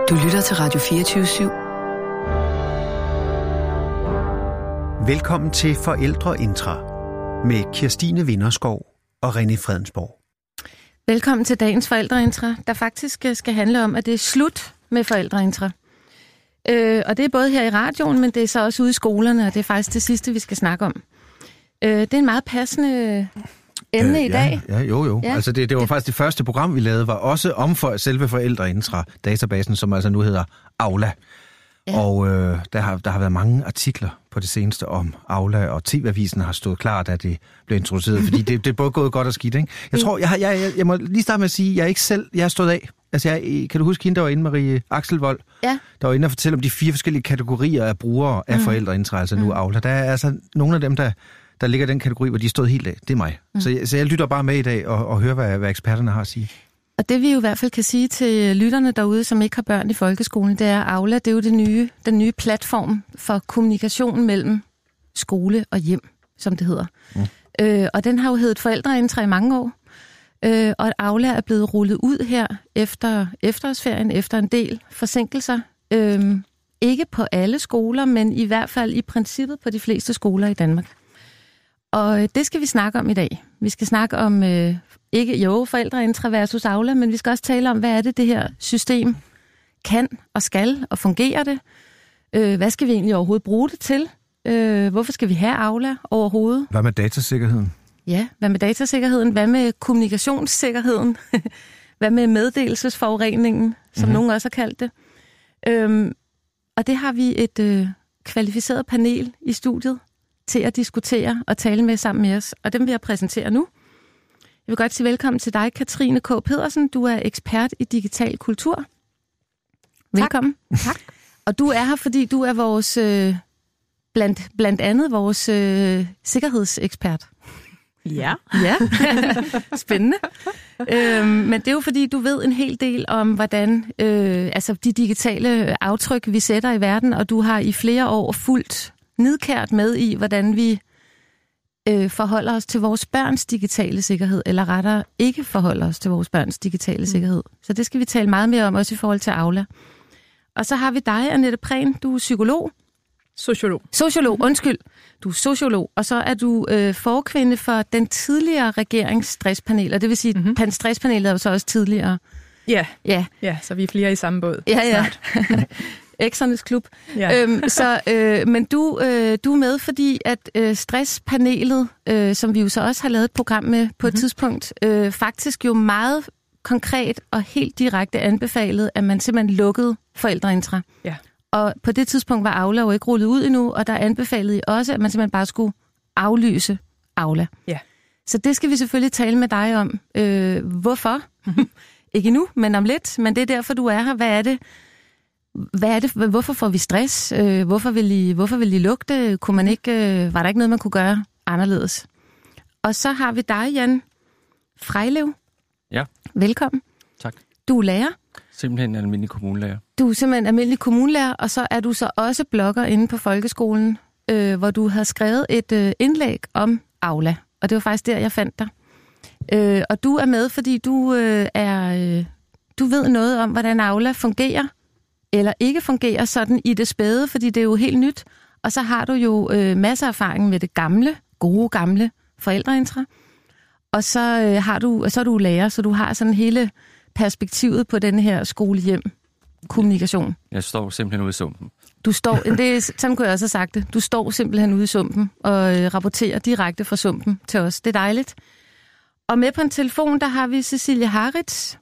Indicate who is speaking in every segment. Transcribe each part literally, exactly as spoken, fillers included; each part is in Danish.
Speaker 1: Du lytter til Radio fireogtyve syv.
Speaker 2: Velkommen til Forældreintra med Kirstine Vinderskov og René Fredensborg.
Speaker 3: Velkommen til dagens Forældreintra, der faktisk skal handle om, at det er slut med Forældreintra. Øh, og det er både her i radioen, men det er så også ude i skolerne, og det er faktisk det sidste, vi skal snakke om. Øh, det er en meget passende emne øh, i dag.
Speaker 4: Ja, ja jo jo.
Speaker 3: Ja.
Speaker 4: Altså det, det var det, faktisk det første program, vi lavede, var også om for selve Forældreintra-databasen, som altså nu hedder Aula. Ja. Og øh, der, har, der har været mange artikler på det seneste om Aula, og T V-avisen har stået klar, da det blev introduceret, fordi det, det er både gået godt og skidt, ikke? Jeg tror, jeg, jeg, jeg, jeg må lige starte med at sige, at jeg er ikke selv, jeg er stået af. Altså, jeg, kan du huske hende, der var inde, Marie Axelvold?
Speaker 3: Ja.
Speaker 4: Der var inde og fortælle om de fire forskellige kategorier af brugere af mm. Forældreintra, altså nu mm. Aula. Der er altså nogle af dem, der, der ligger i den kategori, hvor de er stået helt af. Det er mig. Mm. Så, jeg, så jeg lytter bare med i dag og, og hører, hvad, hvad eksperterne har at sige.
Speaker 3: Og det vi jo i hvert fald kan sige til lytterne derude, som ikke har børn i folkeskolen, det er, at Aula, det er jo det nye, den nye platform for kommunikation mellem skole og hjem, som det hedder. Mm. Øh, og den har jo heddet Forældreintra i mange år. Øh, og Aula er blevet rullet ud her efter efterårsferien, efter en del forsinkelser. Øh, ikke på alle skoler, men i hvert fald i princippet på de fleste skoler i Danmark. Og det skal vi snakke om i dag. Vi skal snakke om, øh, ikke jo, Forældreintra versus Aula, men vi skal også tale om, hvad er det, det her system kan og skal, og fungerer det? Øh, hvad skal vi egentlig overhovedet bruge det til? Øh, hvorfor skal vi have Aula overhovedet?
Speaker 4: Hvad med datasikkerheden?
Speaker 3: Ja, hvad med datasikkerheden? Hvad med kommunikationssikkerheden? Hvad med meddelelsesforureningen, som mm-hmm. nogen også har kaldt det? Øhm, og det har vi et øh, kvalificeret panel i studiet til at diskutere og tale med sammen med os. Og dem vil jeg præsentere nu. Jeg vil godt sige velkommen til dig, Katrine K. Pedersen. Du er ekspert i digital kultur. Velkommen.
Speaker 5: Tak. tak.
Speaker 3: Og du er her, fordi du er vores, øh, blandt, blandt andet vores øh, sikkerhedsekspert.
Speaker 5: Ja.
Speaker 3: Ja, spændende. øhm, men det er jo fordi, du ved en hel del om, hvordan øh, altså de digitale aftryk, vi sætter i verden, og du har i flere år fulgt nidkært med i, hvordan vi øh, forholder os til vores børns digitale sikkerhed, eller rettere ikke forholder os til vores børns digitale mm. sikkerhed. Så det skal vi tale meget mere om, også i forhold til Aula. Og så har vi dig, Annette Prehn, du er psykolog.
Speaker 5: Sociolog.
Speaker 3: Sociolog, undskyld. Du er sociolog, og så er du øh, forkvinde for den tidligere regerings stresspanel, og det vil sige, at mm-hmm. stresspanelet er jo så også tidligere.
Speaker 5: Ja.
Speaker 3: ja,
Speaker 5: ja, så vi er flere i samme båd.
Speaker 3: Ja, ja. Eksernes klub.
Speaker 5: Ja.
Speaker 3: Øhm, så, øh, men du, øh, du er med, fordi at øh, stresspanelet, øh, som vi jo så også har lavet et program med på et mm-hmm. tidspunkt, øh, faktisk jo meget konkret og helt direkte anbefalet, at man simpelthen lukkede Forældreintra.
Speaker 5: Ja.
Speaker 3: Og på det tidspunkt var Aula jo ikke rullet ud endnu, og der anbefalede I også, at man simpelthen bare skulle aflyse Aula.
Speaker 5: Ja.
Speaker 3: Så det skal vi selvfølgelig tale med dig om. Øh, hvorfor? Ikke nu, men om lidt. Men det er derfor, du er her. Hvad er det? Hvad er det? Hvorfor får vi stress? Øh, hvorfor vil I, hvorfor vil I lugte? Kunne man ikke, øh, var der ikke noget, man kunne gøre anderledes? Og så har vi dig, Jan Frejlev.
Speaker 6: Ja.
Speaker 3: Velkommen.
Speaker 6: Tak.
Speaker 3: Du er lærer.
Speaker 6: Simpelthen en almindelig kommunelærer.
Speaker 3: Du er simpelthen almindelig kommunelærer, og så er du så også blogger inde på folkeskolen, øh, hvor du har skrevet et øh, indlæg om Aula. Og det var faktisk der, jeg fandt dig. Øh, og du er med, fordi du øh, er, øh, du ved noget om, hvordan Aula fungerer, eller ikke fungerer sådan i det spæde, fordi det er jo helt nyt. Og så har du jo øh, masser af erfaring med det gamle, gode gamle Forældreintra. Og så, øh, har du, så er du lærer, så du har sådan hele perspektivet på den her skole-hjem-kommunikation.
Speaker 6: Jeg står simpelthen ude i sumpen.
Speaker 3: Du står, det er, sådan kunne jeg også have sagt det. Du står simpelthen ude i sumpen og øh, rapporterer direkte fra sumpen til os. Det er dejligt. Og med på en telefon, der har vi Cecilie Haritz.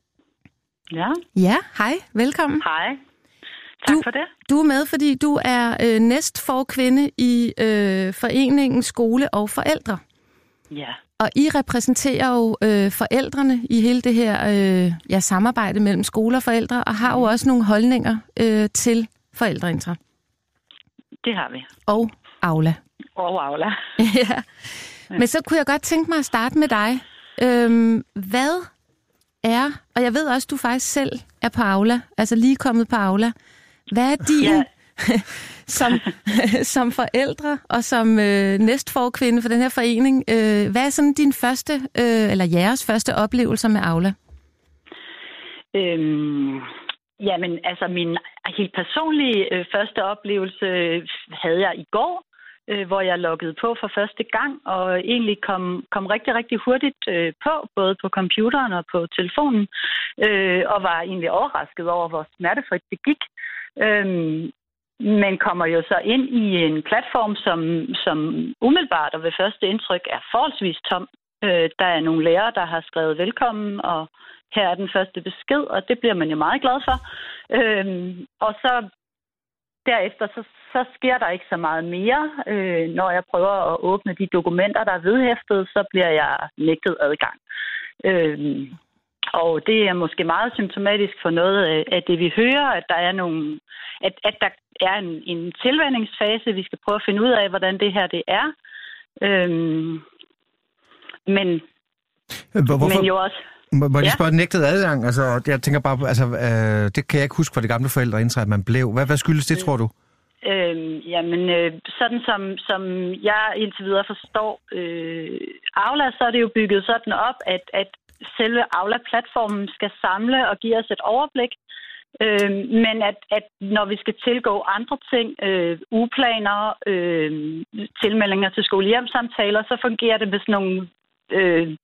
Speaker 7: Ja.
Speaker 3: Ja, hej. Velkommen.
Speaker 7: Hej. Tak
Speaker 3: du,
Speaker 7: for det.
Speaker 3: Du er med, fordi du er øh, næstforkvinde i øh, foreningen Skole og Forældre.
Speaker 7: Ja.
Speaker 3: Og I repræsenterer jo øh, forældrene i hele det her øh, ja, samarbejde mellem skole og forældre, og har jo også nogle holdninger øh, til Forældreintra.
Speaker 7: Det har vi.
Speaker 3: Og Aula.
Speaker 7: Og Aula.
Speaker 3: Ja. Men så kunne jeg godt tænke mig at starte med dig. Øhm, hvad er, og jeg ved også, du faktisk selv er på Aula, altså lige kommet på Aula. Hvad er din... Ja. som, som forældre og som øh, næstforkvinde for den her forening, øh, hvad er sådan din første, øh, eller jeres første oplevelser med Aula?
Speaker 7: Øhm, Jamen, altså min helt personlige øh, første oplevelse havde jeg i går, øh, hvor jeg loggede på for første gang, og egentlig kom, kom rigtig, rigtig hurtigt øh, på, både på computeren og på telefonen, øh, og var egentlig overrasket over, hvor smertefrit det gik. Øh, men kommer jo så ind i en platform, som, som umiddelbart og ved første indtryk er forholdsvis tom. Øh, der er nogle lærere, der har skrevet velkommen, og her er den første besked, og det bliver man jo meget glad for. Øhm, og så derefter, så, så sker der ikke så meget mere. Øh, når jeg prøver at åbne de dokumenter, der er vedhæftet, så bliver jeg nægtet adgang. Øhm, og det er måske meget symptomatisk for noget af, af det, vi hører, at der er nogle, at, at der er en, en tilvændingsfase. Vi skal prøve at finde ud af, hvordan det her det er. Øhm, men,
Speaker 4: Hvorfor?
Speaker 7: men jo også...
Speaker 4: Må, må jeg lige
Speaker 7: Ja.
Speaker 4: spørge, nægtet adgang? Altså, jeg tænker bare, på, altså, øh, det kan jeg ikke huske fra de gamle forældre indtræ, at man blev. Hvad, hvad skyldes det, tror du?
Speaker 7: Øhm, jamen, øh, sådan som, som jeg indtil videre forstår øh, Aula, så er det jo bygget sådan op, at, at selve Aula-platformen skal samle og give os et overblik. Øh, men at, at når vi skal tilgå andre ting, øh, ugeplaner, øh, tilmeldinger til skole-hjem-samtaler, så fungerer det med sådan nogle... Øh,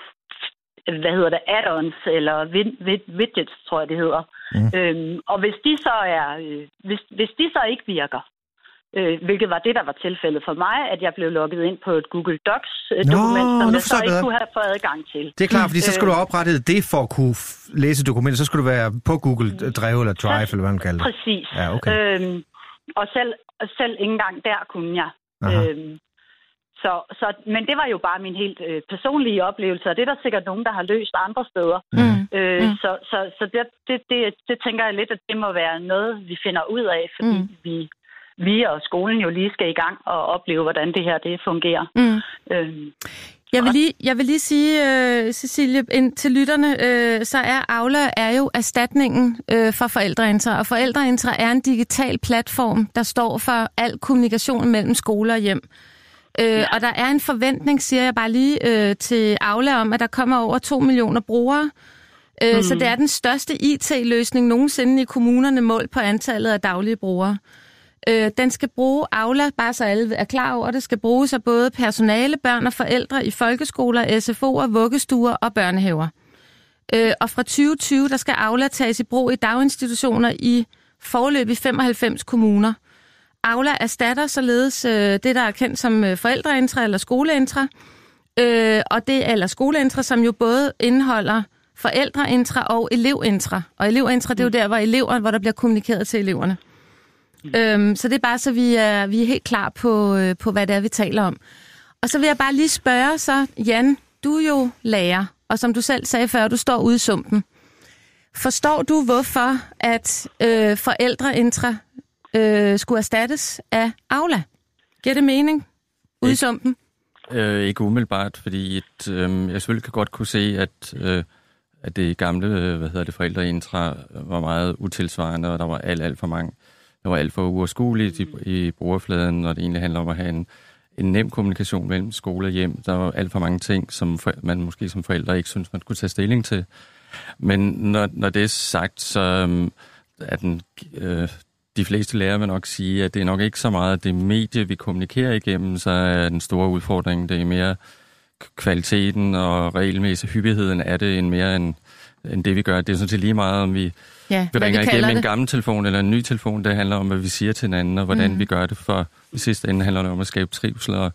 Speaker 7: hvad hedder det, add-ons, eller widgets, tror jeg, det hedder. Mm. Øhm, og hvis de så er, øh, hvis, hvis de så ikke virker, øh, hvilket var det, der var tilfældet for mig, at jeg blev logget ind på et Google Docs-dokument, som jeg så ikke kunne have fået adgang til.
Speaker 4: Det er klart, fordi så skal du oprette det for at kunne læse dokumenter, så skal du være på Google Drive eller Drive, så, eller hvad man kalder det.
Speaker 7: Præcis.
Speaker 4: Ja, okay.
Speaker 7: øhm, og selv, selv ikke engang der kunne jeg. Øhm, Så, så, men det var jo bare min helt øh, personlige oplevelse, og det er der sikkert nogen, der har løst andre steder. Mm. Øh, mm. Så, så, så det, det, det, det tænker jeg lidt, at det må være noget, vi finder ud af, fordi mm. vi, vi og skolen jo lige skal i gang og opleve, hvordan det her det fungerer. Mm. Øh,
Speaker 3: Jeg vil lige, jeg vil lige sige, uh, Cecilie, ind til lytterne, uh, så er Aula er jo erstatningen uh, for Forældreintra, og Forældreintra er en digital platform, der står for al kommunikation mellem skole og hjem. Øh, ja. Og der er en forventning, siger jeg bare lige, øh, til Aula om, at der kommer over to millioner brugere. Øh, mm. Så det er den største I T-løsning nogensinde i kommunerne målt på antallet af daglige brugere. Øh, den skal bruge Aula, bare så alle er klar over det, skal bruges af både personale, børn og forældre i folkeskoler, S F O'er, vuggestuer og børnehaver. Øh, og fra tyve tyve, der skal Aula tages i brug i daginstitutioner i foreløbig femoghalvfems kommuner. Aula erstatter således øh, det, der er kendt som øh, forældreintra eller skoleintra, øh, og det eller skoleintra, som jo både indeholder forældreintra og elevintra. Og elevintra, det er jo der, hvor elever, hvor der bliver kommunikeret til eleverne. Mm. Øhm, så det er bare så, vi er, vi er helt klar på, øh, på, hvad det er, vi taler om. Og så vil jeg bare lige spørge så, Jan, du er jo lærer, og som du selv sagde før, du står ude i sumpen. Forstår du, hvorfor at øh, forældreintra Øh, skulle erstattes af Aula? Giver det mening? Ude i sumpen?
Speaker 6: Øh, ikke umiddelbart, fordi et, øh, jeg selvfølgelig kan godt kunne se, at, øh, at det gamle hvad hedder det, forældreintra var meget utilsvarende, og der var alt, alt for mange. Der var alt for uoverskueligt i, i brugerfladen, og det egentlig handler om at have en, en nem kommunikation mellem skole og hjem. Der var alt for mange ting, som for, man måske som forældre ikke synes, man kunne tage stilling til. Men når, når det er sagt, så øh, er den... Øh, De fleste lærere vil nok sige, at det er nok ikke så meget det medie, vi kommunikerer igennem, så er den store udfordring, det er mere kvaliteten og regelmæssig hyppigheden af det, end mere end, end det, vi gør. Det er sådan set lige meget, om vi,
Speaker 3: ja,
Speaker 6: vi ringer
Speaker 3: vi
Speaker 6: igennem
Speaker 3: det.
Speaker 6: en gammel telefon eller en ny telefon. Det handler om, hvad vi siger til hinanden, og hvordan mm. vi gør det. For i sidste ende handler det om at skabe trivsel og,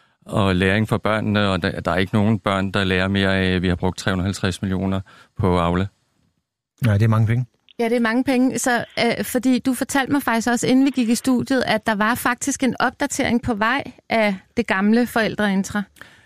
Speaker 6: og læring for børnene, og der, der er ikke nogen børn, der lærer mere af, at vi har brugt tre hundrede og halvtreds millioner på Aula.
Speaker 4: Nej, det er mange penge.
Speaker 3: Ja, det er mange penge, så, øh, fordi du fortalte mig faktisk også, inden vi gik i studiet, at der var faktisk en opdatering på vej af det gamle forældreintra.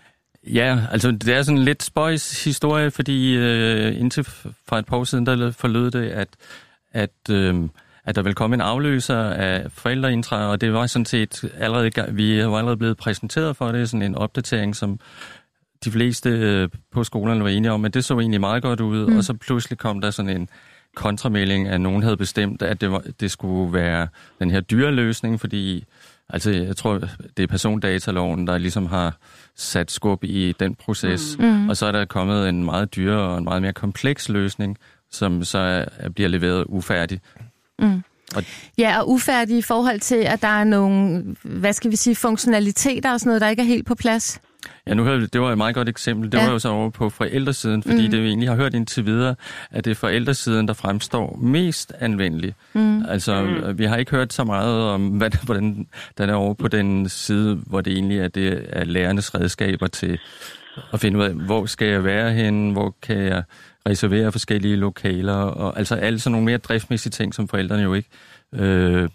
Speaker 6: Ja, altså det er sådan en lidt spøjs historie, fordi øh, indtil fra et par år siden, der forlød det, at, at, øh, at der ville komme en afløser af forældreintra, og det var sådan set allerede, vi var allerede blevet præsenteret for det, sådan en opdatering, som de fleste øh, på skolerne var enige om, men det så egentlig meget godt ud, mm. og så pludselig kom der sådan en kontramelding, at nogen havde bestemt, at det, var, det skulle være den her dyre løsning, fordi altså, jeg tror, det er persondataloven, der ligesom har sat skub i den proces, mm. og så er der kommet en meget dyre og en meget mere kompleks løsning, som så er, bliver leveret ufærdig.
Speaker 3: Mm.
Speaker 6: Og
Speaker 3: ja, og ufærdig i forhold til, at der er nogle, hvad skal vi sige, funktionaliteter og sådan noget, der ikke er helt på plads.
Speaker 6: Ja, nu hørte det var et meget godt eksempel. Det ja. var jo så over på forældresiden, fordi mm. det vi egentlig har hørt indtil videre, at det er forældresiden, der fremstår mest anvendelig. Mm. Altså, mm. vi har ikke hørt så meget om, hvad, hvordan den er over på den side, hvor det egentlig er, det er lærernes redskaber til at finde ud af, hvor skal jeg være henne, hvor kan jeg reservere forskellige lokaler, og altså alle sådan nogle mere driftsmæssige ting, som forældrene jo ikke øh,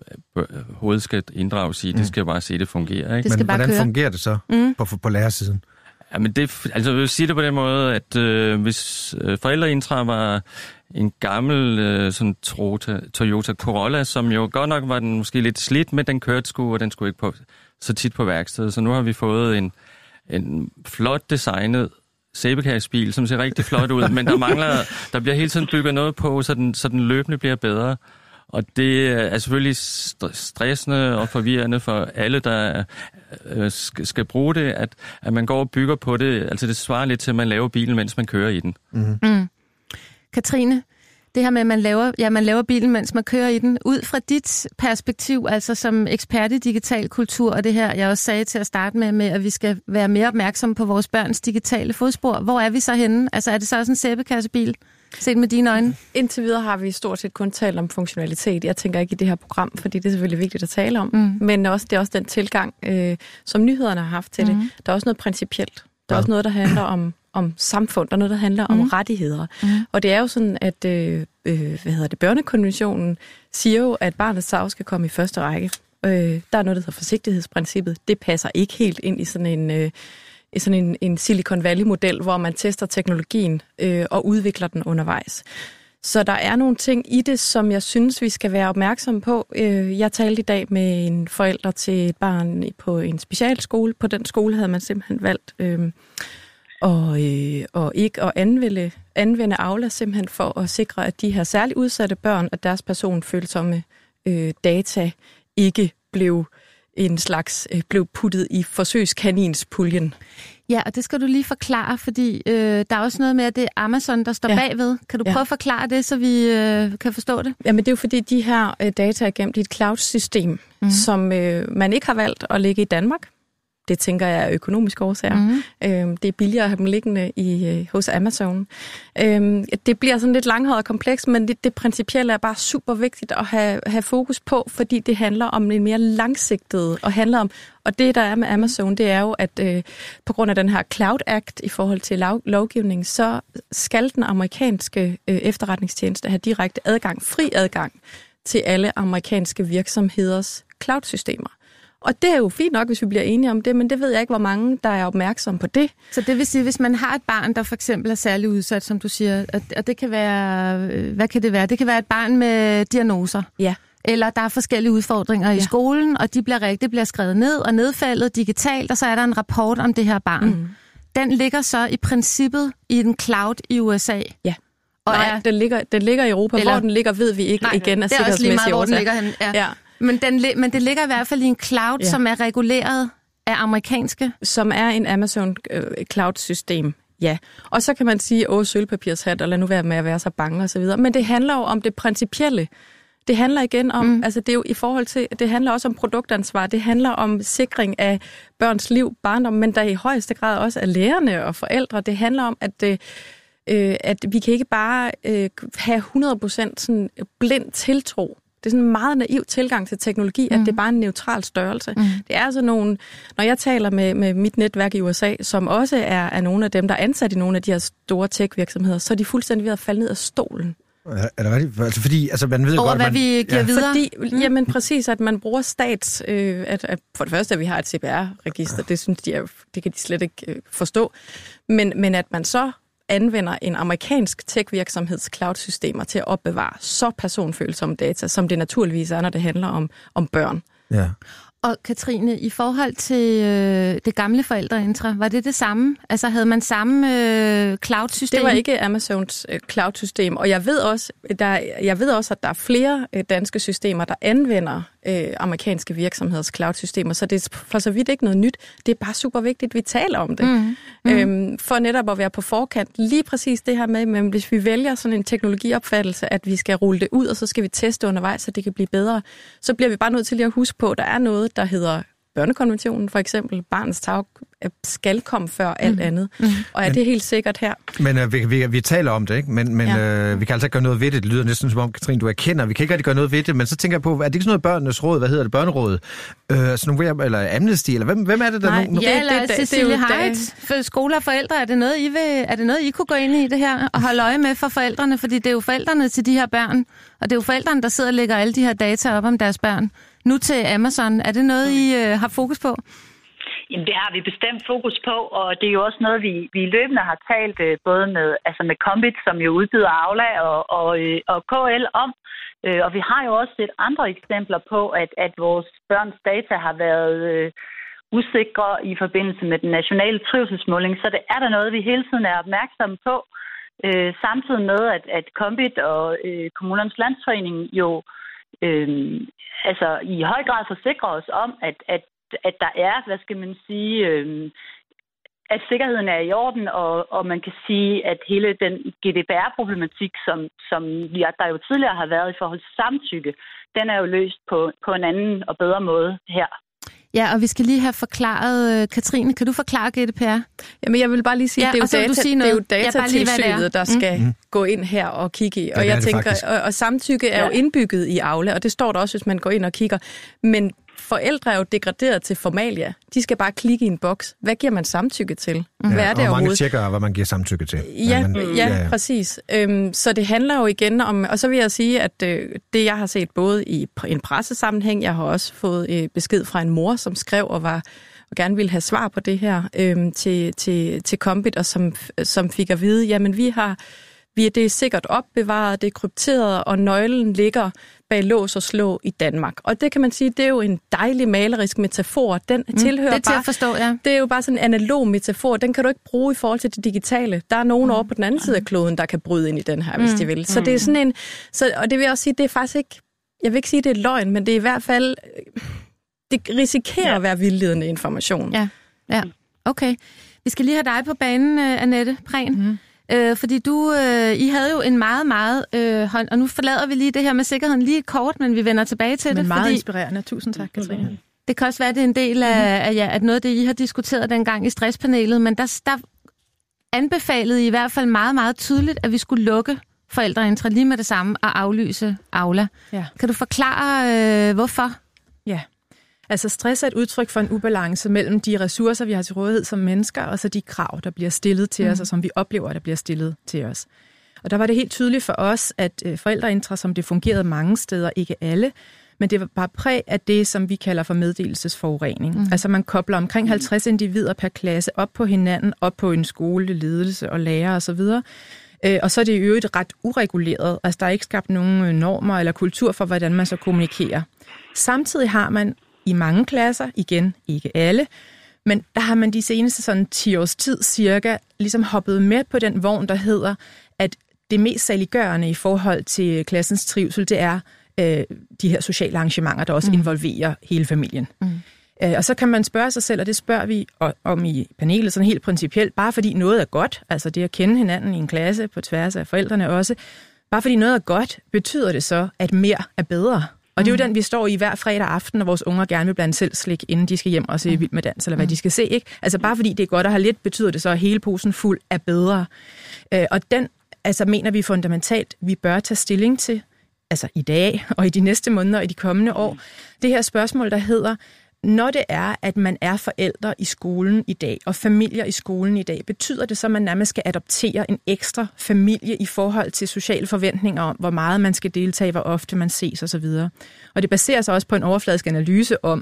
Speaker 6: hovedet skal inddrages i. Mm. Det skal jo bare se, det fungerer. Ikke?
Speaker 4: Det Men hvordan
Speaker 3: køre.
Speaker 4: fungerer det så mm. på, på lærersiden?
Speaker 6: Ja, men det, altså jeg vil sige det på den måde, at øh, hvis øh, forældreintra var en gammel øh, sådan Toyota, Toyota Corolla, som jo godt nok var den måske lidt slidt, men den kørte sgu, og den skulle ikke på, så tit på værkstedet. Så nu har vi fået en, en flot designet sæbekassebil, som ser rigtig flot ud, men der mangler, der bliver hele tiden bygget noget på, så den, så den løbende bliver bedre. Og det er selvfølgelig stressende og forvirrende for alle, der øh, skal, skal bruge det, at, at man går og bygger på det. Altså det svarer lidt til, at man laver bilen, mens man kører i den.
Speaker 3: Mm. Mm. Katrine, det her med, at man laver, ja, man laver bilen, mens man kører i den, ud fra dit perspektiv, altså som ekspert i digital kultur, og det her, jeg også sagde til at starte med, med at vi skal være mere opmærksomme på vores børns digitale fodspor. Hvor er vi så henne? Altså er det så også en sæbekassebil? Set med dine øjne?
Speaker 5: Indtil videre har vi stort set kun talt om funktionalitet. Jeg tænker ikke i det her program, fordi det er selvfølgelig vigtigt at tale om. Mm. Men også, det er også den tilgang, øh, som nyhederne har haft til mm. det. Der er også noget principielt. Der er ja. også noget, der handler om, om samfund. Der er noget, der handler mm. om rettigheder. Mm. Og det er jo sådan, at øh, øh, hvad hedder det, børnekonventionen siger jo, at barnets tarv skal komme i første række. Øh, der er noget, der hedder forsigtighedsprincippet. Det passer ikke helt ind i sådan en... Øh, i sådan en, en Silicon Valley-model, hvor man tester teknologien øh, og udvikler den undervejs. Så der er nogle ting i det, som jeg synes, vi skal være opmærksomme på. Øh, jeg talte i dag med en forælder til et barn på en specialskole. På den skole havde man simpelthen valgt øh, og, øh, og ikke at anvende, anvende Aula simpelthen for at sikre, at de her særligt udsatte børn og deres personfølsomme øh, data ikke blev en slags øh, blev puttet i forsøgskaninspuljen.
Speaker 3: Ja, og det skal du lige forklare, fordi øh, der er også noget med, at det er Amazon, der står ja. bagved. Kan du prøve ja. at forklare det, så vi øh, kan forstå det?
Speaker 5: Jamen det er jo fordi, de her øh, data er gemt i et cloud-system, mm-hmm. som øh, man ikke har valgt at lægge i Danmark. Det tænker jeg er økonomiske årsager. Mm-hmm. Øhm, det er billigere at have dem liggende i, øh, hos Amazon. Øhm, det bliver sådan lidt langhåret og komplekst, men det, det principielle er bare super vigtigt at have, have fokus på, fordi det handler om en mere langsigtet, og handler om, og det der er med Amazon, det er jo, at øh, på grund af den her Cloud Act i forhold til lov, lovgivning, så skal den amerikanske øh, efterretningstjeneste have direkte adgang, fri adgang til alle amerikanske virksomheders cloud-systemer. Og det er jo fint nok, hvis vi bliver enige om det, men det ved jeg ikke, hvor mange, der er opmærksom på det.
Speaker 3: Så det vil sige, hvis man har et barn, der for eksempel er særlig udsat, som du siger, og det kan være, hvad kan det være? Det kan være et barn med diagnoser.
Speaker 5: Ja.
Speaker 3: Eller der er forskellige udfordringer ja. i skolen, og de bliver rigtigt bliver skrevet ned og nedfældet digitalt, og så er der en rapport om det her barn. Mm. Den ligger så i princippet i en cloud i U S A.
Speaker 5: Ja. Og Nej, er, den, ligger, den ligger i Europa. Eller, hvor den ligger, ved vi ikke. Nej, igen af sikkerhedsmæssige årsager. Det er også lige meget, hvor den ligger henne. Ja. Ja. Men, den, men det ligger i hvert fald i en cloud, ja. som er reguleret af amerikanske. Som er en Amazon øh, cloud-system, ja. Og så kan man sige, åh, sølvpapirshat, og lad nu være med at være så bange og så videre. Men det handler jo om det principielle. Det handler igen om, mm. altså det er jo i forhold til, det handler også om produktansvar. Det handler om sikring af børns liv, barndom, men der i højeste grad også af lærerne og forældre. Det handler om, at, øh, at vi kan ikke bare øh, have hundrede procent sådan blind tiltro. Det er sådan en meget naiv tilgang til teknologi, at mm. det er bare en neutral størrelse. Mm. Det er altså nogle, når jeg taler med, med mit netværk i U S A, som også er, er nogle af dem, der er ansat i nogle af de her store tech-virksomheder, så er de fuldstændig ved at falde ned af stolen.
Speaker 4: Er det rigtigt? Altså fordi, altså man ved
Speaker 3: Over
Speaker 4: godt,
Speaker 3: hvad
Speaker 4: man,
Speaker 3: vi giver
Speaker 4: ja.
Speaker 3: videre?
Speaker 5: Fordi, mm. jamen præcis, at man bruger stats, øh, at, at for det første, at vi har et C P R-register, det synes de er, det kan de slet ikke øh, forstå, men, men at man så anvender en amerikansk tech-virksomheds cloud-systemer til at opbevare så personfølsomme data, som det naturligvis er, når det handler om, om børn.
Speaker 4: Ja.
Speaker 3: Og Katrine, i forhold til øh, det gamle forældreintra, var det det samme? Altså havde man samme øh, cloud-system?
Speaker 5: Det var ikke Amazons øh, cloud-system, og jeg ved også, der, jeg ved også, at der er flere øh, danske systemer, der anvender øh, amerikanske virksomheders cloud-systemer. Så det er for så vidt ikke noget nyt. Det er bare super vigtigt, at vi taler om det. Mm. Mm. Øhm, for netop at være på forkant. Lige præcis det her med, men hvis vi vælger sådan en teknologiopfattelse, at vi skal rulle det ud, og så skal vi teste undervejs, så det kan blive bedre, så bliver vi bare nødt til lige at huske på, at der er noget, der hedder børnekonventionen for eksempel. Barnets tarv skal komme før alt mm. andet. Mm. Og er men, det helt sikkert her?
Speaker 4: Men øh, vi, vi, vi taler om det, ikke? Men, men ja. øh, vi kan altså ikke gøre noget ved det. Det lyder næsten som om, Katrine, du erkender. Vi kan ikke rigtig gøre noget ved det, men så tænker jeg på, er det ikke sådan noget børnenes råd? Hvad hedder det? Børnerådet? Øh, sådan nogle, eller Amnesty? Eller hvem, hvem er det, der
Speaker 3: Nej,
Speaker 4: nogen?
Speaker 3: Ja, eller det, det, Cecilie Heidt. For skoler og forældre, er det, noget, I vil, er det noget, I kunne gå ind i det her og holde øje med for forældrene? Fordi det er jo forældrene til de her børn, og det er jo forældrene, der sidder og lægger alle de her data op om deres børn. Nu til Amazon. Er det noget, I øh, har fokus på?
Speaker 7: Jamen, det har vi bestemt fokus på, og det er jo også noget, vi, vi løbende har talt øh, både med, altså med Kombit, som jo udbyder Aula, og, og, øh, og K L om. Øh, og vi har jo også set andre eksempler på, at, at vores børns data har været øh, usikre i forbindelse med den nationale trivselsmåling. Så det er der noget, vi hele tiden er opmærksomme på. Øh, samtidig med, at, at Kombit og øh, Kommunernes Landsforening jo øh, altså i høj grad forsikrer os om, at, at at der er, hvad skal man sige, øh, at sikkerheden er i orden, og, og man kan sige, at hele den G D P R-problematik, som, som der jo tidligere har været i forhold til samtykke, den er jo løst på, på en anden og bedre måde her.
Speaker 3: Ja, og vi skal lige have forklaret, Katrine, kan du forklare G D P R?
Speaker 5: Jamen, jeg vil bare lige sige,
Speaker 3: ja,
Speaker 5: at det er jo, data, det er jo datatilsynet, der skal mm. gå ind her og kigge i. Og, ja, jeg tænker, og, og samtykke er ja. jo indbygget i Aula, og det står der også, hvis man går ind og kigger. Men forældre er jo degraderet til formalia. De skal bare klikke i en boks. Hvad giver man samtykke til?
Speaker 4: Ja,
Speaker 5: hvad er det
Speaker 4: og mange tjekker, hvad man giver samtykke til.
Speaker 5: Ja, ja, men, ja, ja. præcis. Øhm, så det handler jo igen om... Og så vil jeg sige, at øh, det, jeg har set både i en pressesammenhæng, jeg har også fået øh, besked fra en mor, som skrev og var og gerne ville have svar på det her øh, til, til, til Kombit, og som, som fik at vide, jamen vi har... Vi, det er sikkert opbevaret, det er krypteret, og nøglen ligger bag lås og slå i Danmark. Og det kan man sige, det er jo en dejlig malerisk metafor. Den mm, tilhører
Speaker 3: det er til
Speaker 5: bare,
Speaker 3: at forstå, ja.
Speaker 5: Det er jo bare sådan en analog metafor. Den kan du ikke bruge i forhold til det digitale. Der er nogen mm. over på den anden side af kloden, der kan bryde ind i den her, mm. hvis de vil. Så det er sådan en... Så, og det vil jeg også sige, det er faktisk ikke... Jeg vil ikke sige, det er løgn, men det er i hvert fald... Det risikerer ja. at være vildledende information.
Speaker 3: Ja, ja. Okay. Vi skal lige have dig på banen, Annette Prehn. Mm. Øh, fordi du, øh, I havde jo en meget, meget øh, hånd, og nu forlader vi lige det her med sikkerheden lige kort, men vi vender tilbage til
Speaker 8: men
Speaker 3: det.
Speaker 8: meget
Speaker 3: fordi
Speaker 8: inspirerende. Tusind tak, Katrine.
Speaker 3: Det kan også være, det er en del af, af, ja, at noget af det, I har diskuteret dengang i stresspanelet, men der, der anbefalede I i hvert fald meget, meget tydeligt, at vi skulle lukke forældreintra lige med det samme og aflyse Aula. Ja. Kan du forklare, øh, hvorfor?
Speaker 8: Ja. Altså stress er et udtryk for en ubalance mellem de ressourcer, vi har til rådighed som mennesker, og så de krav, der bliver stillet til mm. os, og som vi oplever, der bliver stillet til os. Og der var det helt tydeligt for os, at øh, forældreintra, som det fungerede mange steder, ikke alle, men det var bare præg af det, som vi kalder for meddelelsesforurening. Mm. Altså man kobler omkring halvtreds individer per klasse op på hinanden, op på en skole, ledelse og lærer osv., øh, og så er det i øvrigt ret ureguleret. Altså der er ikke skabt nogen normer eller kultur for, hvordan man så kommunikerer. Samtidig har man i mange klasser, igen ikke alle, men der har man de seneste sådan ti års tid cirka ligesom hoppet med på den vogn, der hedder, at det mest saliggørende i forhold til klassens trivsel, det er øh, de her sociale arrangementer, der også mm. involverer hele familien. Mm. Øh, og så kan man spørge sig selv, og det spørger vi om i panelet sådan helt principielt, bare fordi noget er godt, altså det at kende hinanden i en klasse på tværs af forældrene også, bare fordi noget er godt, betyder det så, at mere er bedre. Og det er jo den, vi står i hver fredag aften, når vores unger gerne vil blande selv slik, inden de skal hjem og se Vild med Dans, eller hvad de skal se, ikke? Altså bare fordi det er godt at have lidt, betyder det så, at hele posen fuld er bedre. Øh, og den, altså mener vi fundamentalt, vi bør tage stilling til, altså i dag, og i de næste måneder, og i de kommende år, det her spørgsmål, der hedder, når det er, at man er forældre i skolen i dag, og familier i skolen i dag, betyder det så, at man nærmest skal adoptere en ekstra familie i forhold til sociale forventninger om, hvor meget man skal deltage, hvor ofte man ses osv. Og det baserer sig også på en overfladisk analyse om,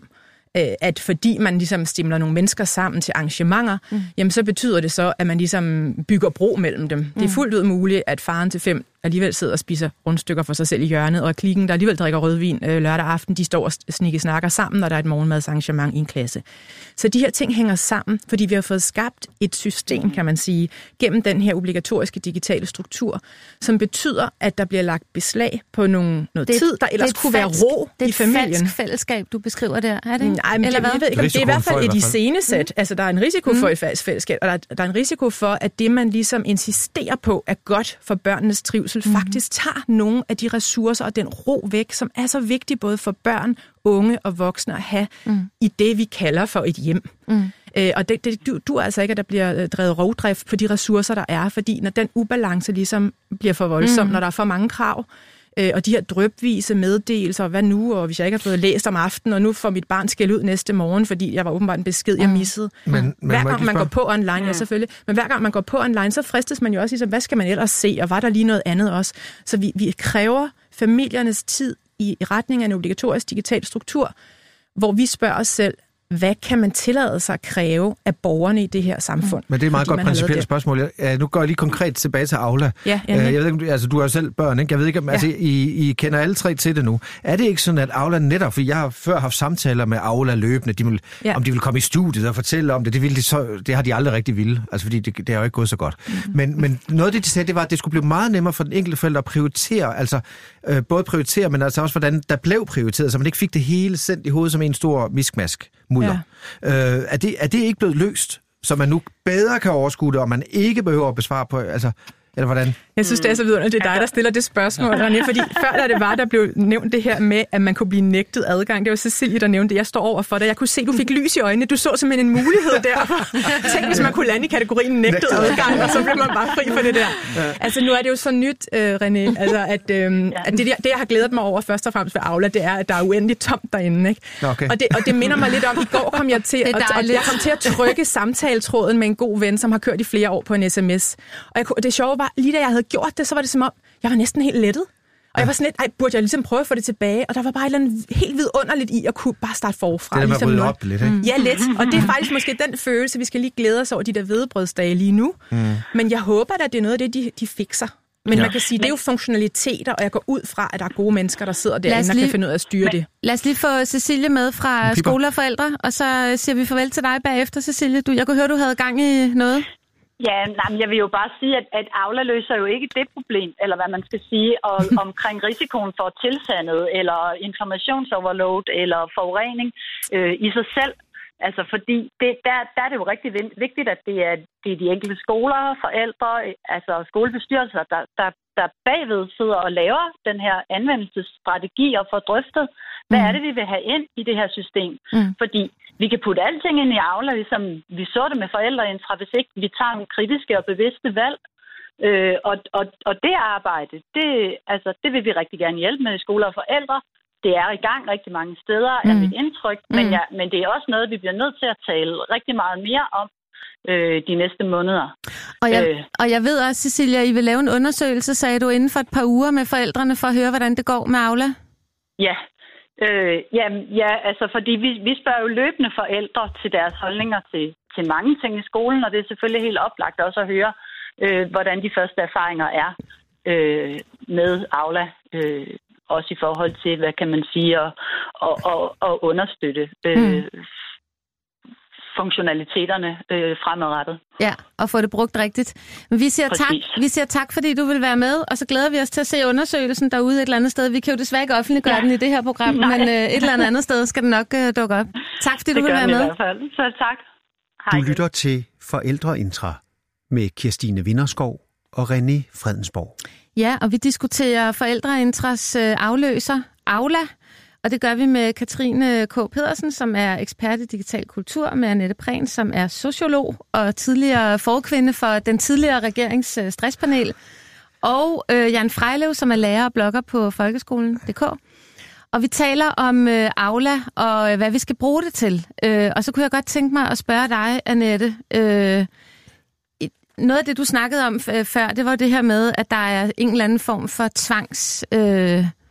Speaker 8: at fordi man ligesom stimler nogle mennesker sammen til arrangementer, mm. jamen så betyder det så, at man ligesom bygger bro mellem dem. Mm. Det er fuldt ud muligt, at faren til fem alligevel sidder og spiser rundstykker for sig selv i hjørnet, og klikken, der alligevel drikker rødvin øh, lørdag aften, de står og snikke snakker sammen, når der er et morgenmadsarrangement i en klasse. Så de her ting hænger sammen, fordi vi har fået skabt et system, kan man sige, gennem den her obligatoriske digitale struktur, som betyder, at der bliver lagt beslag på nogle, noget
Speaker 3: det,
Speaker 8: tid, der ellers kunne falsk, være ro i familien. Det er et falsk
Speaker 3: fællesskab, du beskriver der, er det?
Speaker 8: Nej, men
Speaker 3: Eller
Speaker 8: det, jeg ved ikke, det er i hvert fald et iscenesæt. Mm. Altså, der er en risiko for et falsk fællesskab, og der, der er en risiko for, at det, man ligesom insisterer på, er godt for børnenes trivsel, mm. faktisk tager nogle af de ressourcer og den ro væk, som er så vigtig både for børn, unge og voksne at have mm. i det, vi kalder for et hjem. Mm. Øh, og det, det, du, du er altså ikke, at der bliver drevet rovdrift på de ressourcer, der er, fordi når den ubalance ligesom bliver for voldsom, mm. når der er for mange krav, øh, og de her drypvise meddelelser, hvad nu, og hvis jeg ikke har fået læst om aftenen, og nu får mit barn skæld ud næste morgen, fordi jeg var åbenbart en besked, jeg missede. Mm. Men, men hver gang man går på online, ja selvfølgelig, men hver gang man går på online, så fristes man jo også ligesom, hvad skal man ellers se, og var der lige noget andet også? Så vi, vi kræver familiernes tid i retning af en obligatorisk digital struktur, hvor vi spørger os selv, hvad kan man tillade sig at kræve af borgerne i det her samfund?
Speaker 4: Men det er et meget godt principielt spørgsmål. Ja, nu går jeg lige konkret tilbage til Aula.
Speaker 8: Ja,
Speaker 4: jeg ved ikke, altså, du har jo selv børn, ikke? Jeg ved ikke, om ja. altså, I, I kender alle tre til det nu. Er det ikke sådan, at Aula netop, for jeg har før haft samtaler med Aula løbende, de vil, ja. om de vil komme i studiet og fortælle om det, det, ville de så, det har de aldrig rigtig ville, altså fordi det, det har jo ikke gået så godt. Mm-hmm. Men, men noget af det, de sagde, det var, at det skulle blive meget nemmere for den enkelte forælder at prioritere, altså øh, både prioritere, men altså også, hvordan der blev prioriteret, så man ikke fik det hele sendt i hovedet som en stor miskmask mudder. Ja. Øh, er, det, er det ikke blevet løst, så man nu bedre kan overskue det, og man ikke behøver at besvare på, altså, eller hvordan?
Speaker 8: Jeg synes, det er så vidunderligt, det er dig, der stiller det spørgsmål, René, fordi før da det var, der blev nævnt det her med, at man kunne blive nægtet adgang. Det var Cecilie, der nævnte det. Jeg står over for dig. Jeg kunne se, du fik lys i øjnene. Du så simpelthen en mulighed der. Tænk, hvis man kunne lande i kategorien nægtet adgang, og så blev man bare fri for det der. Ja. Altså, nu er det jo så nyt, øh, René, altså, at, øh, at det, det, jeg har glædet mig over først og fremmest ved Aula, det er, at der er uendeligt tomt derinde. Ikke?
Speaker 4: Okay.
Speaker 8: Og, det, og det minder mig lidt om, i går kom jeg til, at, og jeg kom til at trykke samtaletråden med en god ven, som har kørt i flere år på en sms. Og jeg, det sjove var, lige da jeg havde gjort det, så var det som om, jeg var næsten helt lettet. Og jeg var sådan lidt, ej, burde jeg ligesom prøve at få det tilbage? Og der var bare et eller andet helt vidunderligt i at kunne bare starte forfra.
Speaker 4: Det er
Speaker 8: ligesom
Speaker 4: med at rydde op lidt, ikke?
Speaker 8: Ja, lidt. Og det er faktisk måske den følelse, vi skal lige glæde os over de der hvedebrødsdage lige nu. Mm. Men jeg håber at det er noget af det, de, de fikser. Men ja. man kan sige, det er jo funktionaliteter, og jeg går ud fra, at der er gode mennesker, der sidder derinde og kan finde ud af at styre det.
Speaker 3: Lad os lige få Cecilie med fra Skole og Forældre, og så siger vi farvel til dig bagefter, Cecilie. Du, jeg kunne høre, du havde gang i noget.
Speaker 7: Ja, nej, men jeg vil jo bare sige, at, at Aula løser jo ikke det problem, eller hvad man skal sige, og, omkring risikoen for tilsandet, eller informationsoverload, eller forurening øh, i sig selv. Altså, fordi det, der, der er det jo rigtig vigtigt, at det er, det er de enkelte skoler, forældre, altså skolebestyrelser, der, der, der bagved sidder og laver den her anvendelsesstrategi og får drøftet, hvad mm. er det, vi vil have ind i det her system. Mm. Fordi vi kan putte alting ind i Aula, ligesom vi så det med forældreintra, hvis ikke vi tager en kritiske og bevidste valg. Øh, og, og, og det arbejde, det, altså, det vil vi rigtig gerne hjælpe med i skoler og forældre. Det er i gang rigtig mange steder, er mm. mit indtryk, men, ja, men det er også noget, vi bliver nødt til at tale rigtig meget mere om øh, de næste måneder.
Speaker 3: Og jeg, øh. og jeg ved også, Cecilia, I vil lave en undersøgelse, sagde du, inden for et par uger med forældrene, for at høre, hvordan det går med Aula?
Speaker 7: Ja, øh, ja, ja altså fordi vi, vi spørger jo løbende forældre til deres holdninger til, til mange ting i skolen, og det er selvfølgelig helt oplagt også at høre, øh, hvordan de første erfaringer er øh, med Aula, øh, også i forhold til, hvad kan man sige, at, at, at, at understøtte øh, mm. funktionaliteterne øh, fremadrettet.
Speaker 3: Ja, og få det brugt rigtigt. Men vi siger, tak, vi siger tak, fordi du vil være med, og så glæder vi os til at se undersøgelsen derude et eller andet sted. Vi kan jo desværre ikke offentliggøre ja. den i det her program, Nej. men øh, et eller andet, andet sted skal den nok øh, dukke op. Tak, fordi det du vil være med. Det gør den i hvert fald.
Speaker 7: Så tak.
Speaker 2: Hej. Du lytter til Forældreintra med Kirstine Vinderskov og René Fredensborg.
Speaker 3: Ja, og vi diskuterer Forældreintras øh, afløser, Aula, og det gør vi med Katrine K. Pedersen, som er ekspert i digital kultur, med Annette Prehn, som er sociolog og tidligere forkvinde for den tidligere regerings øh, stresspanel, og øh, Jan Frejlev, som er lærer og blogger på folkeskolen punktum d k. Og vi taler om øh, Aula og øh, hvad vi skal bruge det til. Øh, og så kunne jeg godt tænke mig at spørge dig, Annette, øh, noget af det, du snakkede om før, det var det her med, at der er en eller anden form for tvangsfordeling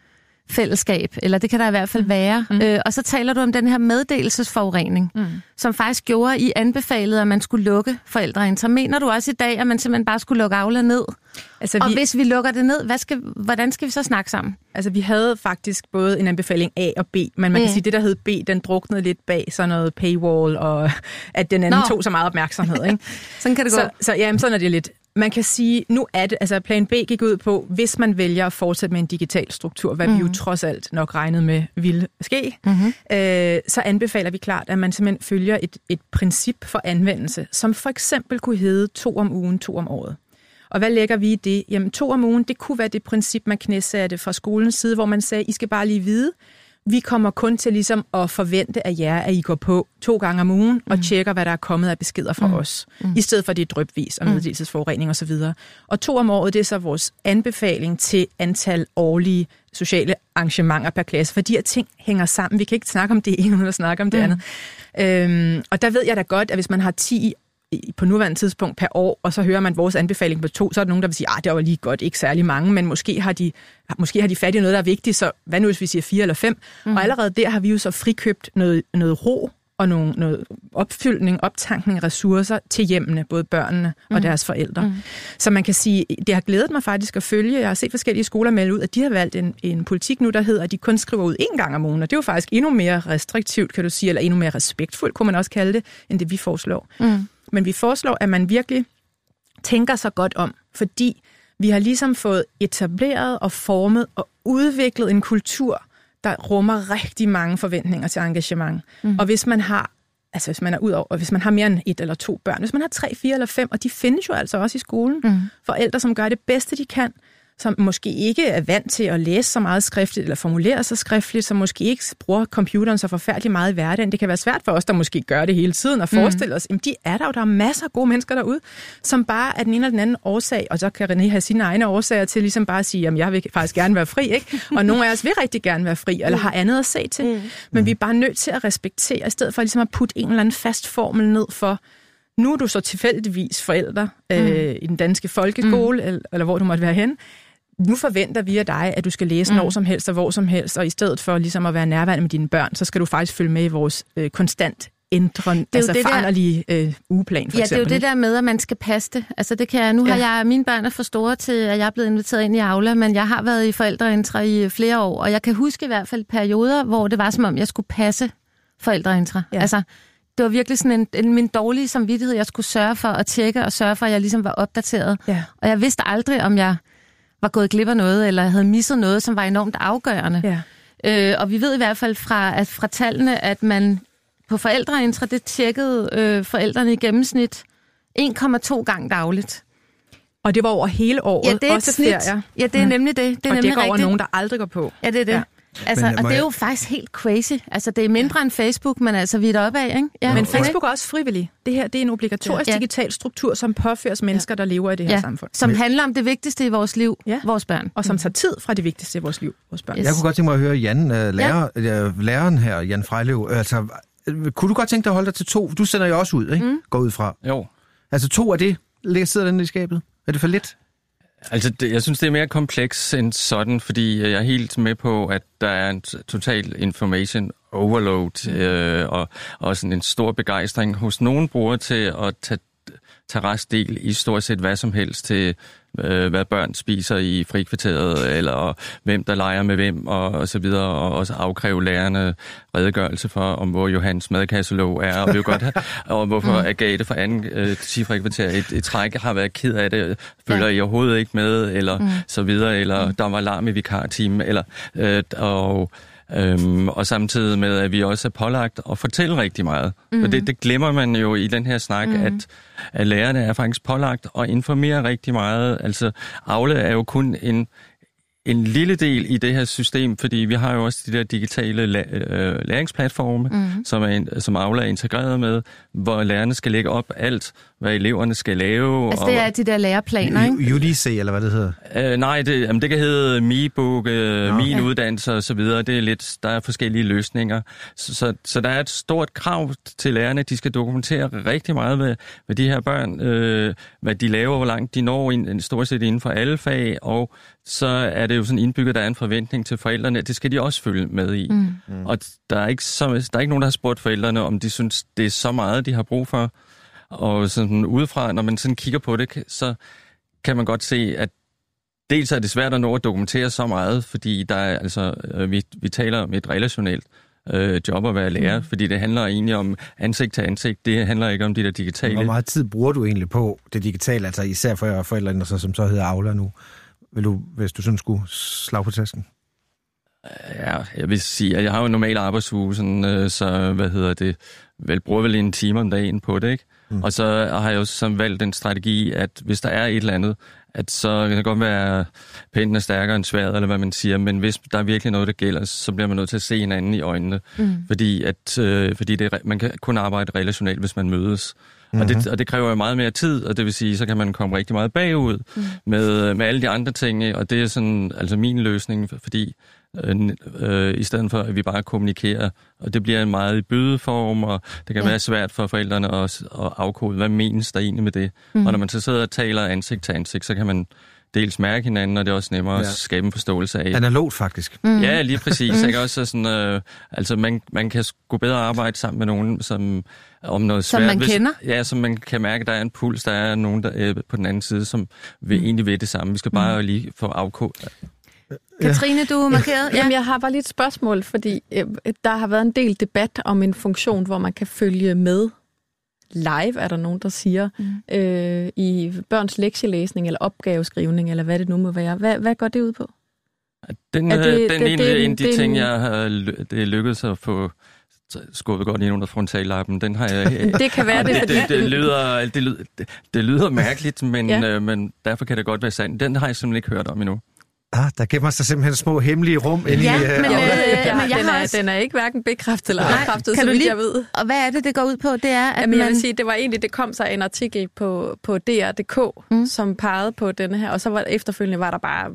Speaker 3: fællesskab, eller det kan der i hvert fald være. Mm. Øh, og så taler du om den her meddelelsesforurening, mm. som faktisk gjorde, I anbefalede, at man skulle lukke forældreintra. Mener du også i dag, at man simpelthen bare skulle lukke Aula ned? Altså, og vi... hvis vi lukker det ned, hvad skal, hvordan skal vi så snakke sammen?
Speaker 8: Altså, vi havde faktisk både en anbefaling A og B, men man mm. kan sige, at det, der hed B, den druknede lidt bag sådan noget paywall, og at den anden Nå. tog så meget opmærksomhed. Ikke?
Speaker 3: Sådan kan det gå.
Speaker 8: Så, så jamen, sådan er det lidt. Man kan sige, nu er det, altså plan B gik ud på, hvis man vælger at fortsætte med en digital struktur, hvad mm. vi jo trods alt nok regnede med ville ske, mm-hmm. øh, så anbefaler vi klart, at man simpelthen følger et, et princip for anvendelse, som for eksempel kunne hedde to om ugen, to om året. Og hvad lægger vi i det? Jamen to om ugen, det kunne være det princip, man knæsatte fra skolens side, hvor man sagde, I skal bare lige vide, vi kommer kun til ligesom at forvente af jer, at I går på to gange om ugen og mm. tjekker, hvad der er kommet af beskeder fra mm. os, mm. i stedet for det drypvis og meddelelsesforurening osv. Og to om året, det er så vores anbefaling til antal årlige sociale arrangementer per klasse, for de her ting hænger sammen. Vi kan ikke snakke om det ene, uden at snakke om det mm. andet. Øhm, og der ved jeg da godt, at hvis man har ti på nuværende tidspunkt per år, og så hører man vores anbefaling på to, så er der nogen, der vil sige, at det var lige godt, ikke særlig mange, men måske har de, måske har de fat i noget, der er vigtigt, så hvad nu, hvis vi siger fire eller fem? Mm. Og allerede der har vi jo så frikøbt noget, noget ro og noget, noget opfyldning, optankning af ressourcer til hjemmene, både børnene og mm. deres forældre. Mm. Så man kan sige, det har glædet mig faktisk at følge. Jeg har set forskellige skoler melde ud, at de har valgt en, en politik nu, der hedder, at de kun skriver ud én gang om ugen, og det er jo faktisk endnu mere restriktivt, kan du sige, eller endnu mere respektfuldt, kunne man også kalde det, end det vi foreslår. Mm. Men vi foreslår, at man virkelig tænker sig godt om, fordi vi har ligesom fået etableret og formet og udviklet en kultur, der rummer rigtig mange forventninger til engagement. Mm. Og hvis man har, altså hvis man er ud over, hvis man har mere end et eller to børn, hvis man har tre, fire eller fem, og de findes jo altså også i skolen, mm. forældre, som gør det bedste, de kan, som måske ikke er vant til at læse så meget skriftligt, eller formulere sig skriftligt, som måske ikke bruger computeren så forfærdeligt meget i hverdagen. Det kan være svært for os, der måske gør det hele tiden, og forestille mm. os, at de er der jo, der er masser af gode mennesker derude, som bare er den ene eller den anden årsag, og så kan René have sine egne årsager til ligesom bare at sige, at jeg vil faktisk gerne være fri, ikke? Og nogle af os vil rigtig gerne være fri, eller har andet at se til. Mm. Men vi er bare nødt til at respektere, i stedet for ligesom at putte en eller anden fast formel ned for, nu er du så tilfældigvis forældre mm. øh, i den danske folkeskole, mm. eller, eller hvor du måtte være hen. Nu forventer vi af dig, at du skal læse mm. når som helst og hvor som helst, og i stedet for ligesom at være nærværende med dine børn, så skal du faktisk følge med i vores øh, konstant ændrende, altså foranderlige øh, ugeplan, for
Speaker 3: ja,
Speaker 8: eksempel.
Speaker 3: Ja, det er jo det der med, at man skal passe det. Altså det kan jeg, nu ja. har jeg, mine børn er for store til, at jeg er blevet inviteret ind i Aula, men jeg har været i forældreintra i flere år, og jeg kan huske i hvert fald perioder, hvor det var som om, jeg skulle passe forældreintra. Ja. Altså, det var virkelig sådan en, en min dårlige samvittighed, jeg skulle sørge for at tjekke og sørge for, at jeg ligesom var opdateret. Ja. Og jeg vidste aldrig, om jeg var gået glip af noget, eller havde misset noget, som var enormt afgørende. Ja. Øh, og vi ved i hvert fald fra, at fra tallene, at man på forældreintra, det tjekkede øh, forældrene i gennemsnit en komma to gange dagligt.
Speaker 8: Og det var over hele året,
Speaker 3: ja, det er
Speaker 8: også
Speaker 3: snit.
Speaker 8: Ferier.
Speaker 3: Ja, det er nemlig det. det er
Speaker 8: og
Speaker 3: nemlig
Speaker 8: det går over
Speaker 3: rigtigt.
Speaker 8: nogen, der aldrig går på.
Speaker 3: Ja, det er det. Ja. Altså, men, og det er jo faktisk helt crazy. Altså, det er mindre end Facebook, men altså, vi er deroppe af, ikke? Ja.
Speaker 8: Men Facebook er også frivillig. Det her, det er en obligatorisk ja. digital struktur, som påføres mennesker, der lever i det her ja. samfund.
Speaker 3: Som handler om det vigtigste i vores liv, ja. vores børn.
Speaker 8: Og som tager tid fra det vigtigste i vores liv, vores børn.
Speaker 4: Yes. Jeg kunne godt tænke mig at høre Jan, uh, lærer, ja. uh, læreren her, Jan Frejlev. Altså, kunne du godt tænke dig at holde dig til to? Du sender jo også ud, ikke? Mm. Går ud fra.
Speaker 6: Jo.
Speaker 4: Altså, to af det, sidder den i skabet? Er det for lidt?
Speaker 6: Altså, det, jeg synes, det er mere kompleks end sådan, fordi jeg er helt med på, at der er en total information overload, mm. øh, og, og sådan en stor begejstring hos nogle brugere til at tage, tage restdel i stort set hvad som helst til, øh, hvad børn spiser i frikvarteret, eller hvem der leger med hvem, og, og så videre, og også afkræve lærerne redegørelse for, om hvor Johans madkasselåg er, og, vi godt have, og hvorfor Agathe fra anden øh, frikvarter et, et træk har været ked af det, følger ja. I overhovedet ikke med, eller mm. så videre, eller mm. der var larm i vikartimen, eller øh, og Øhm, og samtidig med, at vi også er pålagt at fortælle rigtig meget. Mm. Og det, det glemmer man jo i den her snak, mm. at, at lærerne er faktisk pålagt at informere rigtig meget. Altså, Aula er jo kun en, en lille del i det her system, fordi vi har jo også de der digitale la- læringsplatforme, mm. som, er, som Aula er integreret med, hvor lærerne skal lægge op alt, hvad eleverne skal lave.
Speaker 3: Altså det er de der læreplaner, ikke?
Speaker 4: U D C, eller hvad det hedder?
Speaker 6: Øh, nej, det, jamen, det kan hedde MiBook, øh, Min
Speaker 3: ja.
Speaker 6: Uddannelse og så videre. Det er lidt, der er forskellige løsninger. Så, så, så der er et stort krav til lærerne. De skal dokumentere rigtig meget ved, ved de her børn, øh, hvad de laver, hvor langt de når ind, stort set inden for alle fag, og så er det jo sådan indbygget, der er en forventning til forældrene. Det skal de også følge med i. Mm. Og der er, ikke så, der er ikke nogen, der har spurgt forældrene, om de synes, det er så meget, de har brug for. Og sådan udefra, når man sådan kigger på det, så kan man godt se, at dels er det svært at nå at dokumentere så meget, fordi der er, altså, vi, vi taler om et relationelt øh, job at være lærer, mm. fordi det handler egentlig om ansigt til ansigt. Det handler ikke om de der digitale.
Speaker 4: Hvor meget tid bruger du egentlig på det digitale, altså især for forældrene, som så hedder Aula nu? Vil du, hvis du sådan skulle slag på tasken?
Speaker 6: Ja, jeg vil sige, at jeg har jo en normal arbejdsuge, sådan, øh, så hvad hedder det, vel bruger vel en time om dagen på det, ikke? Mm. Og så har jeg jo så valgt den strategi, at hvis der er et eller andet, at så kan det godt være pinden er stærkere end sværet, eller hvad man siger, men hvis der er virkelig noget, der gælder, så bliver man nødt til at se hinanden i øjnene, mm. fordi, at, øh, fordi det, man kan kun arbejde relationelt, hvis man mødes. Mm-hmm. Og, det, og det kræver jo meget mere tid, og det vil sige, så kan man komme rigtig meget bagud mm. med, med alle de andre ting, og det er sådan, altså min løsning, fordi øh, øh, i stedet for, at vi bare kommunikerer, og det bliver meget i bødeform, og det kan ja. være svært for forældrene at, at afkode, hvad menes der egentlig med det. Mm. Og når man så sidder og taler ansigt til ansigt, så kan man dels mærke hinanden, og det er også nemmere ja. at skabe en forståelse af.
Speaker 4: Analogt faktisk.
Speaker 6: Mm. Ja, lige præcis. Ikke? Også sådan, øh, altså man, man kan sgu bedre arbejde sammen med nogen, som om noget svært.
Speaker 3: Som man
Speaker 6: hvis,
Speaker 3: kender?
Speaker 6: Ja, som man kan mærke, der er en puls, der er nogen der, øh, på den anden side, som vil mm. egentlig ved det samme. Vi skal bare mm. lige få afkodet.
Speaker 3: Katrine, du er markeret.
Speaker 5: Ja. Jamen, jeg har bare lige et spørgsmål, fordi øh, der har været en del debat om en funktion, hvor man kan følge med live, er der nogen, der siger, mm. øh, i børns lektielæsning eller opgaveskrivning, eller hvad det nu må være. Hvad, hvad går det ud på?
Speaker 6: Den, er det, den det, ene det, en af de ting, jeg har det lykkedes at få skubbet godt ind under frontallappen, den har jeg...
Speaker 5: det kan være det,
Speaker 6: det,
Speaker 5: fordi...
Speaker 6: det, det, lyder, det, lyder, det, det lyder mærkeligt, men, ja. øh, men derfor kan det godt være sandt. Den har jeg simpelthen ikke hørt om endnu.
Speaker 4: Ah, der gemmer sig simpelthen små hemmelige rum inde
Speaker 3: ja,
Speaker 4: i...
Speaker 3: Men, øh, men jeg
Speaker 5: den, er,
Speaker 3: også...
Speaker 5: den er ikke hverken bekræftet eller afkræftet, så vidt jeg ved.
Speaker 3: Og hvad er det, det går ud på? Det er, at
Speaker 5: Jamen,
Speaker 3: man...
Speaker 5: jeg vil sige, det var egentlig, det kom så en artikel på, på D R punktum d k, mm. som pegede på denne her, og så var efterfølgende var der bare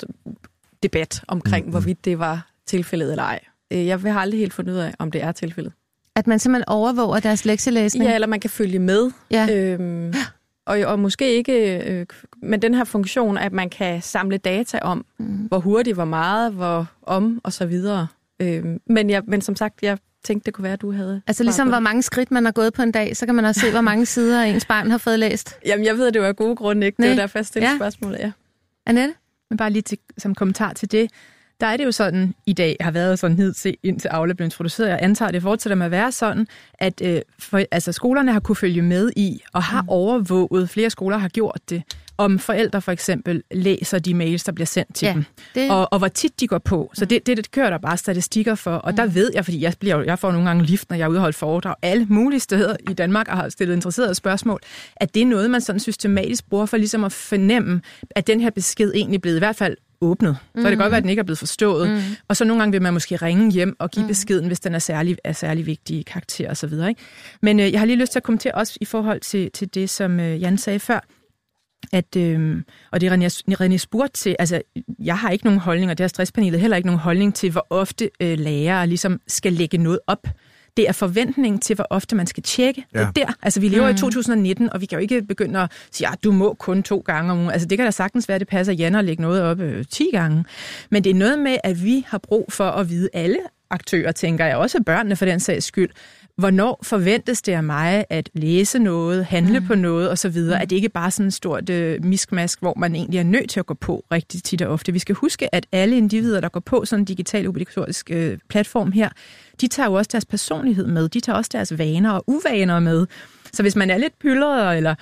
Speaker 5: debat omkring, mm. hvorvidt det var tilfældet eller ej. Jeg har aldrig helt fundet ud af, om det er tilfældet.
Speaker 3: At man simpelthen overvåger deres lektielæsning?
Speaker 5: Ja, eller man kan følge med. Ja. Øhm, og, og måske ikke... Øh, men den her funktion, at man kan samle data om, mm. hvor hurtigt, hvor meget, hvor om, og så videre. Øhm, men, jeg, men som sagt, jeg tænkte, det kunne være, at du havde...
Speaker 3: Altså ligesom, hvor mange skridt man har gået på en dag, så kan man også se, hvor mange sider ens barn har fået læst.
Speaker 5: Jamen, jeg ved, at det var af gode grunde, ikke? Det var derfor, jeg stillede ja. spørgsmålet, ja.
Speaker 3: Annette?
Speaker 8: Men bare lige til, som kommentar til det, der er det jo sådan, i dag har været sådan hed indtil Aula blev introduceret. Jeg antager, det fortsætter med at være sådan, at øh, for, altså, skolerne har kunne følge med i, og har mm. overvåget, flere skoler har gjort det, om forældre for eksempel læser de mails, der bliver sendt til ja, dem, det... og, og hvor tit de går på. Så det, det, det kører der bare statistikker for, og mm. der ved jeg, fordi jeg, bliver, jeg får nogle gange lift, når jeg er ude og holde foredrag, alle mulige steder i Danmark og har stillet interesserede spørgsmål, at det er noget, man sådan systematisk bruger for ligesom at fornemme, at den her besked egentlig blevet i hvert fald åbnet. Så kan det godt være, at den ikke er blevet forstået. Mm. Og så nogle gange vil man måske ringe hjem og give beskeden, hvis den er særlig, er særlig vigtig karakter og så videre. Ikke? Men øh, jeg har lige lyst til at kommentere også i forhold til, til det, som øh, Jan sagde før, at, øh, og det René, René spurgte til, altså jeg har ikke nogen holdning, og det har stresspanelet heller ikke nogen holdning til, hvor ofte øh, lærere ligesom skal lægge noget op. Det er forventningen til, hvor ofte man skal tjekke. Ja. Det er der. Altså, vi lever mm. i to tusind nitten, og vi kan jo ikke begynde at sige, at du må kun to gange om ugen. Altså, det kan da sagtens være, at det passer Jan at lægge noget op øh, ti gange. Men det er noget med, at vi har brug for at vide, alle aktører, tænker jeg, også børnene for den sags skyld, hvornår forventes det af mig at læse noget, handle mm. på noget osv., mm. at det ikke bare er sådan et stort øh, miskmask, hvor man egentlig er nødt til at gå på rigtig tit og ofte. Vi skal huske, at alle individer, der går på sådan en digital obligatorisk øh, platform her, de tager jo også deres personlighed med, de tager også deres vaner og uvaner med. Så hvis man er lidt pyldret eller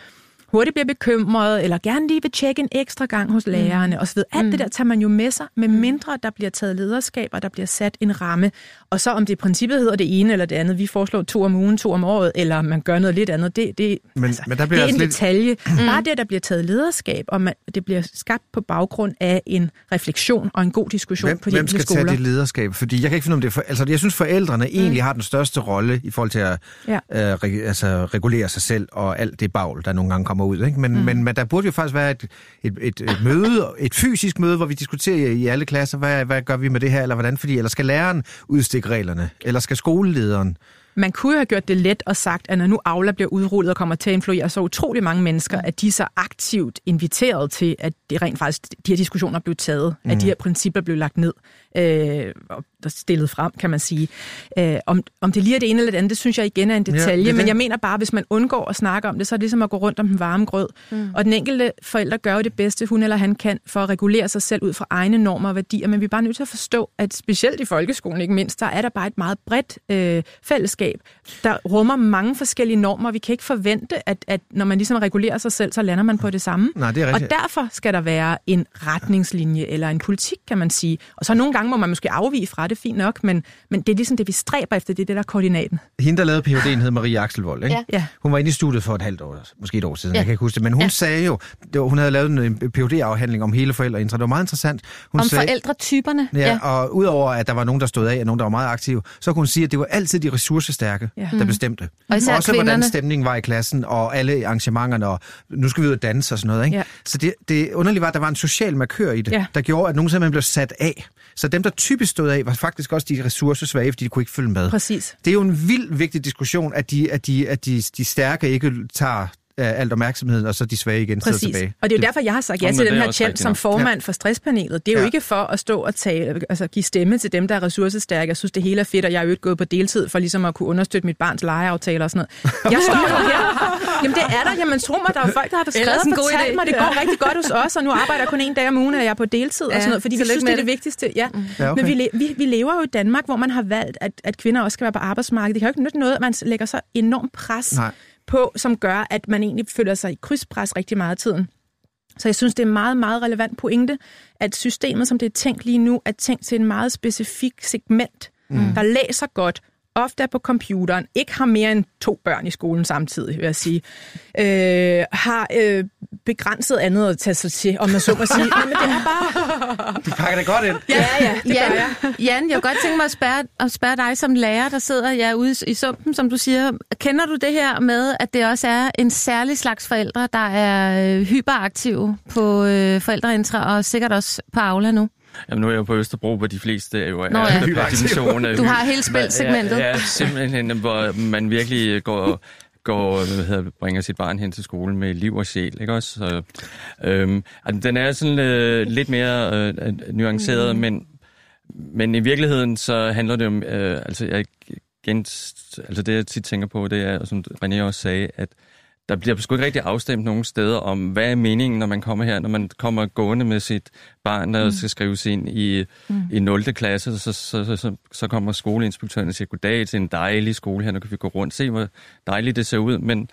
Speaker 8: hurtigt bliver bekymret, eller gerne lige vil tjekke en ekstra gang hos lærerne, mm. osv. Alt mm. det der tager man jo med sig, med mindre der bliver taget lederskab, og der bliver sat en ramme. Og så om det i princippet hedder det ene eller det andet, vi foreslår to om ugen, to om året, eller man gør noget lidt andet, det, det,
Speaker 4: men,
Speaker 8: altså,
Speaker 4: men der bliver
Speaker 8: det er en
Speaker 4: lidt...
Speaker 8: detalje. Mm. Bare det, der bliver taget lederskab, og man, det bliver skabt på baggrund af en refleksion og en god diskussion
Speaker 4: hvem,
Speaker 8: på de enkelte skoler.
Speaker 4: Hvem skal tage det lederskab? Fordi jeg kan ikke finde om det... For, altså, jeg synes, forældrene mm. egentlig har den største rolle i forhold til at ja. øh, reg, altså, regulere sig selv og alt det bagl, der nogle gange kommer ud. Ikke? Men, mm. men, men der burde jo faktisk være et, et, et, et møde, et fysisk møde, hvor vi diskuterer i alle klasser, hvad, hvad gør vi med det her, eller hvordan? Fordi, eller skal læreren udstikke reglerne? Eller skal skolelederen?
Speaker 8: Man kunne jo have gjort det let og sagt, at når nu Aula bliver udrullet og kommer til at influere så utrolig mange mennesker, at de er så aktivt inviteret til, at det rent faktisk, de her diskussioner blev taget, mm. at de her principper blev lagt ned øh, og stillet frem, kan man sige. Øh, om, om det lige er det ene eller det andet, det synes jeg igen er en detalje, ja, men jeg mener bare, hvis man undgår at snakke om det, så er det ligesom at gå rundt om den varme grød. Mm. Og den enkelte forælder gør jo det bedste, hun eller han kan, for at regulere sig selv ud fra egne normer og værdier, men vi er bare nødt til at forstå, at specielt i folkeskolen, ikke mindst, der er der bare et meget bredt øh, fællesskab, der rummer mange forskellige normer. Vi kan ikke forvente, at, at når man ligesom regulerer sig selv, så lander man på det samme.
Speaker 4: Nej, det er
Speaker 8: og derfor skal der være en retningslinje eller en politik, kan man sige. Og så nogle gange må man måske afvige fra det, fint nok, men, men det er ligesom det, vi stræber efter, det er det, der er koordinaten.
Speaker 4: Hende, der lavede P H D'en, hed Marie Axelvold, ikke?
Speaker 8: Ja.
Speaker 4: Hun var inde i studiet for et halvt år, måske et år siden,
Speaker 3: ja.
Speaker 4: jeg kan ikke huske det, men hun
Speaker 3: ja.
Speaker 4: sagde jo, det var, hun havde lavet en P H D-afhandling om hele forældreintra. Det var meget interessant. Hun
Speaker 3: om
Speaker 4: sagde,
Speaker 3: forældretyperne.
Speaker 4: Ja, ja, og udover at der var nogen, der stod af, og nogen, der var meget aktive, så kunne hun sige, at det var altid de ressourcestærke, ja. der bestemte.
Speaker 3: Og især
Speaker 4: også
Speaker 3: kvinderne.
Speaker 4: Hvordan stemningen var i klassen, og alle arrangementerne, og nu skal vi ud og danse og sådan noget. Ikke?
Speaker 8: Ja.
Speaker 4: Så det, det underlige var, at der var en social markør i det, ja. der gjorde, at nogen simpelthen blev sat af. Så dem, der typisk stod af, var faktisk også de ressourcesvage, fordi de kunne ikke følge med.
Speaker 8: Præcis.
Speaker 4: Det er jo en vild vigtig diskussion, at de, at de, at de, de stærke ikke tager alt opmærksomheden, og så de svage igen sidder tilbage.
Speaker 8: Og det er jo derfor, jeg har sagt ja til den her chat som formand ja. for stresspanelet. Det er jo ja. ikke for at stå og tale, altså give stemme til dem, der er ressourcestærke. Jeg synes, det hele er fedt, og jeg er jo ikke gået på deltid for ligesom at kunne understøtte mit barns legeaftaler og sådan noget. Jeg står jo her. Jamen det er der. Jamen tro mig, der er jo folk, der har skrevet og fortalt mig, det går ja. rigtig godt hos os, og nu arbejder jeg kun en dag om ugen, og jeg er på deltid ja. og sådan noget, fordi vi synes, det er det vigtigste. Ja. Ja, okay. Men vi, vi, vi lever jo i Danmark, hvor man har valgt, at, at kvinder også skal være på arbejdsmarkedet. Det kan jo ikke nytte noget, at man lægger så enormt pres Nej. på, som gør, at man egentlig føler sig i krydspres rigtig meget af tiden. Så jeg synes, det er en meget, meget relevant pointe, at systemet, som det er tænkt lige nu, er tænkt til en meget specifik segment, mm. der læser godt, ofte er på computeren, ikke har mere end to børn i skolen samtidig, vil jeg sige, øh, har øh, begrænset andet at tage sig til, om man så må sige. Men det er bare...
Speaker 4: De pakker det godt ind.
Speaker 8: Ja, ja, det
Speaker 3: Jan,
Speaker 8: gør jeg.
Speaker 3: Jan, jeg kunne godt tænke mig at spørge, at spørge dig som lærer, der sidder ja, ude i sumpen, som du siger. Kender du det her med, at det også er en særlig slags forældre, der er øh, hyperaktive på øh, forældreintra, og sikkert også på Aula nu?
Speaker 6: Jamen, nu er jeg jo på Østerbro, hvor de fleste er jo
Speaker 3: Nå, ja.
Speaker 6: per dimension.
Speaker 3: Du har hele spilsegmentet.
Speaker 6: Ja, ja, simpelthen, hvor man virkelig går... går, hvad hedder, bringer sit barn hen til skolen med liv og sjæl, ikke også? Så, øhm, den er sådan øh, lidt mere øh, nuanceret, mm. men, men i virkeligheden så handler det om, øh, altså, jeg, gen, altså det jeg tit tænker på, det er, som René også sagde, at der bliver sgu ikke rigtig afstemt nogen steder om, hvad er meningen, når man kommer her, når man kommer gående med sit barn, der mm. skal skrives ind i, mm. i nul klasse, så, så, så, så, så kommer skoleinspektøren og siger, goddag til en dejlig skole her, nu kan vi gå rundt og se, hvor dejligt det ser ud, men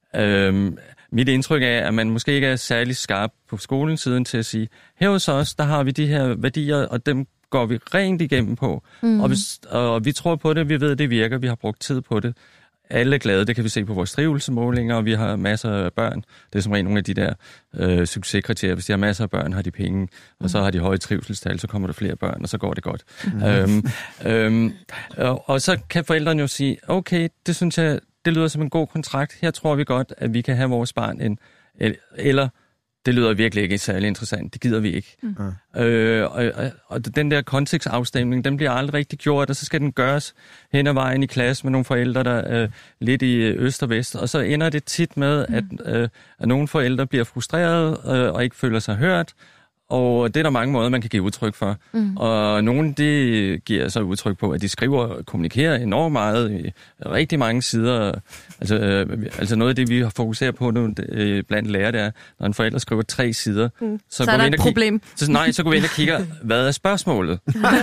Speaker 6: øhm, mit indtryk er, at man måske ikke er særlig skarp på skolens siden til at sige, her hos os, der har vi de her værdier, og dem går vi rent igennem på, mm. og, hvis, og vi tror på det, vi ved, det virker, vi har brugt tid på det. Alle er glade, det kan vi se på vores trivselsmålinger, og vi har masser af børn. Det er som regel nogle af de der øh, succeskriterier. Hvis de har masser af børn, har de penge, og så har de høje trivselstal, så kommer der flere børn, og så går det godt. Mm. Øhm, øhm, og, og så kan forældrene jo sige, okay, det synes jeg, det lyder som en god kontrakt. Her tror vi godt, at vi kan have vores barn en, eller det lyder virkelig ikke særlig interessant. Det gider vi ikke. Mm. Øh, og, og, og den der kontekstafstemning, den bliver aldrig rigtig gjort, og så skal den gøres hen ad vejen i klasse med nogle forældre, der er øh, lidt i øst og vest. Og så ender det tit med, mm. at, øh, at nogle forældre bliver frustrerede øh, og ikke føler sig hørt. Og det er der mange måder, man kan give udtryk for. Mm. Og nogle, de giver så udtryk på, at de skriver og kommunikerer enormt meget i rigtig mange sider. Altså, øh, altså noget af det, vi har fokuseret på nu øh, blandt lærere, det er, når en forælder skriver tre sider,
Speaker 3: mm.
Speaker 6: så,
Speaker 3: så
Speaker 6: går
Speaker 3: er
Speaker 6: vi ind
Speaker 3: et
Speaker 6: og
Speaker 3: problem.
Speaker 6: Kig, så, nej, så går vi ind og kigger, hvad er spørgsmålet?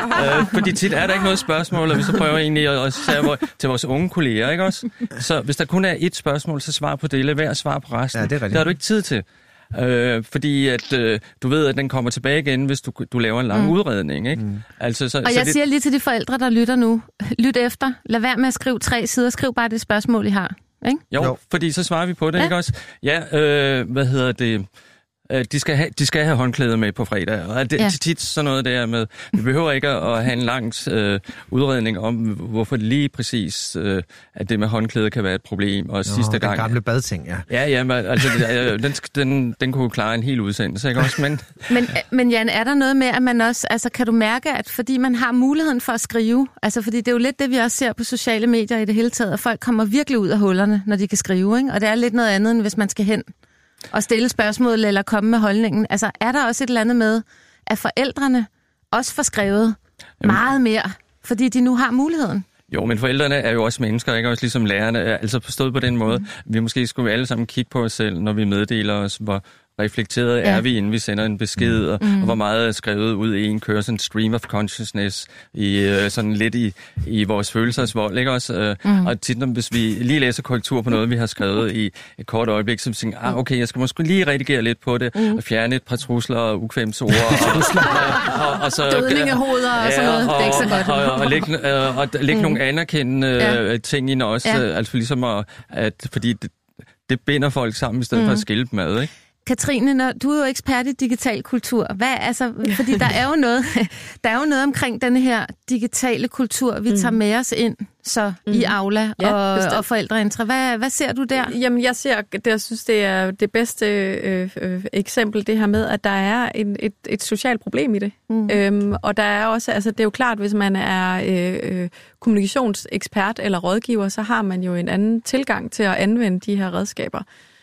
Speaker 6: øh, fordi tit er der ikke noget spørgsmål, og vi så prøver egentlig at sige til vores unge kolleger, ikke også? Så hvis der kun er et spørgsmål, så svar på det. Lad være at svare på resten.
Speaker 4: Ja, det,
Speaker 6: det har du ikke tid til. Øh, fordi at øh, du ved, at den kommer tilbage igen, hvis du, du laver en lang mm. udredning, ikke? Mm. Altså, så,
Speaker 3: og
Speaker 6: så
Speaker 3: jeg
Speaker 6: det...
Speaker 3: siger lige til de forældre, der lytter nu, lyt efter. Lad være med at skrive tre sider. Skriv bare det spørgsmål, I har. Ikke?
Speaker 6: Jo, jo, fordi så svarer vi på det, ja. Ikke også? Ja, øh, hvad hedder det... De skal, have, de skal have håndklæder med på fredag, og det er ja. tit sådan noget der med, vi behøver ikke at have en lang øh, udredning om, hvorfor lige præcis, øh, at det med håndklæder kan være et problem, og Nå, sidste
Speaker 4: den
Speaker 6: gang...
Speaker 4: den gamle badting, ja.
Speaker 6: Ja, ja, men, altså, den, den, den kunne klare en hel udsendelse, ikke også? Men...
Speaker 3: men, men Jan, er der noget med, at man også, altså kan du mærke, at fordi man har muligheden for at skrive, altså fordi det er jo lidt det, vi også ser på sociale medier i det hele taget, at folk kommer virkelig ud af hullerne, når de kan skrive, ikke? Og det er lidt noget andet, end hvis man skal hen og stille spørgsmål eller komme med holdningen. Altså, er der også et eller andet med, at forældrene også får skrevet Jamen. meget mere, fordi de nu har muligheden?
Speaker 6: Jo, men forældrene er jo også mennesker, ikke også ligesom lærerne, altså forstået på den måde. Mm. Vi måske skulle alle sammen kigge på os selv, når vi meddeler os, hvor reflekteret ja. er vi, inden vi sender en besked, og, mm. og hvor meget er skrevet ud i en kører sådan en stream of consciousness, i, uh, sådan lidt i, i vores følelsesvold, ikke også? Uh, mm. Og tit, hvis vi lige læser korrektur på noget, vi har skrevet i et kort øjeblik, så tænker ah, okay, jeg skal måske lige redigere lidt på det, mm. og fjerne et par trusler og ukvemsord. og, og, og, og så
Speaker 3: dødningehoveder og sådan noget,
Speaker 6: og,
Speaker 3: det er ikke så godt.
Speaker 6: Og, og, og lægge, uh, og lægge mm. nogle anerkendende ja. ting ind også, ja. altså ligesom at, at fordi det, det binder folk sammen, i stedet mm. for at skille dem ad, ikke?
Speaker 3: Katrine, når, du er jo ekspert i digital kultur. Hvad, altså, fordi der er jo noget, der er jo noget omkring denne her digitale kultur, vi tager med os ind så mm. i Aula ja, og, og forældreintra. Hvad, hvad ser du der?
Speaker 5: Jamen, jeg ser, det, jeg synes, det er det bedste øh, øh, eksempel, det her med, at der er en, et, et socialt problem i det. Mm. Øhm, og der er også, altså det er jo klart, hvis man er øh, kommunikationsekspert eller rådgiver, så har man jo en anden tilgang til at anvende de her redskaber.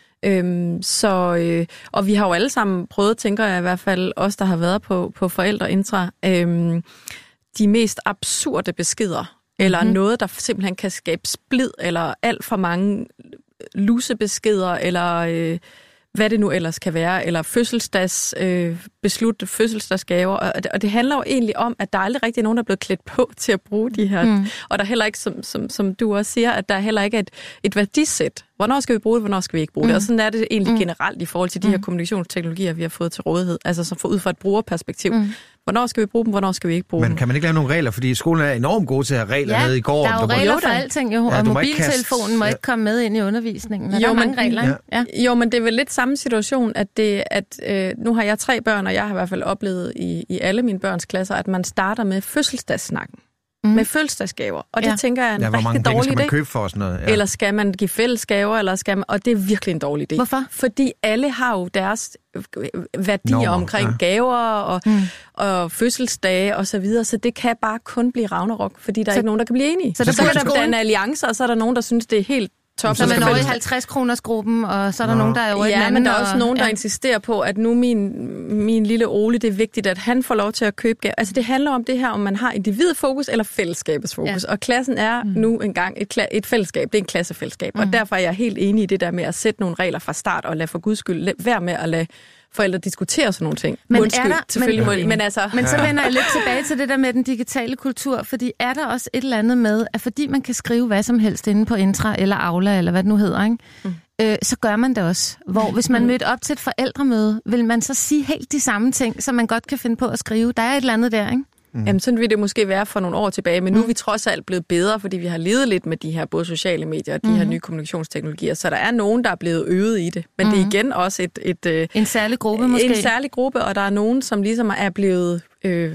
Speaker 5: Øhm, så, øh, og vi har jo alle sammen prøvet, tænker jeg i hvert fald, os der har været på, på forældreintra, øhm, de mest absurde beskeder, eller mm. noget, der simpelthen kan skabe splid, eller alt for mange lusebeskeder, eller øh, hvad det nu ellers kan være, eller fødselsdags, øh, beslutte fødselsdagsgaver. Og det, og det handler jo egentlig om, at der er aldrig rigtig nogen, der er blevet klædt på til at bruge de her. Mm. Og der er heller ikke, som, som, som du også siger, at der er heller ikke et, et værdisæt. Hvornår skal vi bruge det, hvornår skal vi ikke bruge det? Mm. Og sådan er det egentlig mm. generelt i forhold til de her kommunikationsteknologier, vi har fået til rådighed. Altså så for, ud fra et brugerperspektiv. Mm. Hvornår skal vi bruge dem, hvornår skal vi ikke bruge dem?
Speaker 4: Men kan man ikke lave nogle regler? Fordi skolen er enormt god til at have regler
Speaker 3: ja,
Speaker 4: nede i går.
Speaker 3: der er jo
Speaker 4: du
Speaker 3: regler
Speaker 4: må...
Speaker 3: for alting, jo, ja, og mobiltelefonen må ikke komme med ind i undervisningen. Jo, der er mange men, regler. Ja.
Speaker 5: Ja. Jo, men det er vel lidt samme situation, at, det, at øh, nu har jeg tre børn, og jeg har i hvert fald oplevet i, i alle mine børns klasser, at man starter med fødselsdagssnakken. Mm. Med fødselsdagsgaver. Og
Speaker 3: ja.
Speaker 5: det tænker jeg er en
Speaker 4: ja,
Speaker 5: rigtig dårlig idé.
Speaker 4: Hvor mange penge skal man købe for sådan noget? Ja.
Speaker 5: Eller skal man give fællesgaver, eller skal man... Og det er virkelig en dårlig idé.
Speaker 3: Hvorfor?
Speaker 5: Fordi alle har jo deres værdier
Speaker 4: Normer,
Speaker 5: omkring ja. gaver og, mm. og fødselsdage og så videre, så det kan bare kun blive ragnarok, fordi der så, er ikke nogen, der kan blive enige. Så, så, så kan der danne alliancer, og så er der nogen, der synes, det er helt top.
Speaker 3: Så man er over i halvtreds kroners gruppen, og så er der Nå. nogen, der er over i
Speaker 5: ja,
Speaker 3: den anden.
Speaker 5: men der er også
Speaker 3: og,
Speaker 5: nogen, der
Speaker 3: ja.
Speaker 5: insisterer på, at nu min, min lille Ole, det er vigtigt, at han får lov til at købe gaver. Altså det handler om det her, om man har individfokus eller fællesskabets fokus. Ja. Og klassen er mm. nu engang et, kla- et fællesskab, det er en klassefællesskab. Mm. Og derfor er jeg helt enig i det der med at sætte nogle regler fra start, og lade for guds skyld være med at lade forældre diskutere sådan nogle ting.
Speaker 3: Men
Speaker 5: Undskyld,
Speaker 3: er der,
Speaker 5: selvfølgelig
Speaker 3: men,
Speaker 5: må, men altså...
Speaker 3: Men så vender jeg lidt tilbage til det der med den digitale kultur, fordi er der også et eller andet med, at fordi man kan skrive hvad som helst inde på Intra eller Aula, eller hvad det nu hedder, ikke? Mm. Øh, så gør man det også. Hvor hvis man mødte op til et forældremøde, vil man så sige helt de samme ting, som man godt kan finde på at skrive. Der er et eller andet der, ikke?
Speaker 5: Mm. Jamen, sådan vil det måske være for nogle år tilbage, men nu er vi trods alt blevet bedre, fordi vi har levet lidt med de her både sociale medier og de mm. her nye kommunikationsteknologier, så der er nogen, der er blevet øvet i det. Men mm. det er igen også et... et, et
Speaker 3: en særlig gruppe måske?
Speaker 5: En særlig gruppe, og der er nogen, som ligesom er blevet... Øh,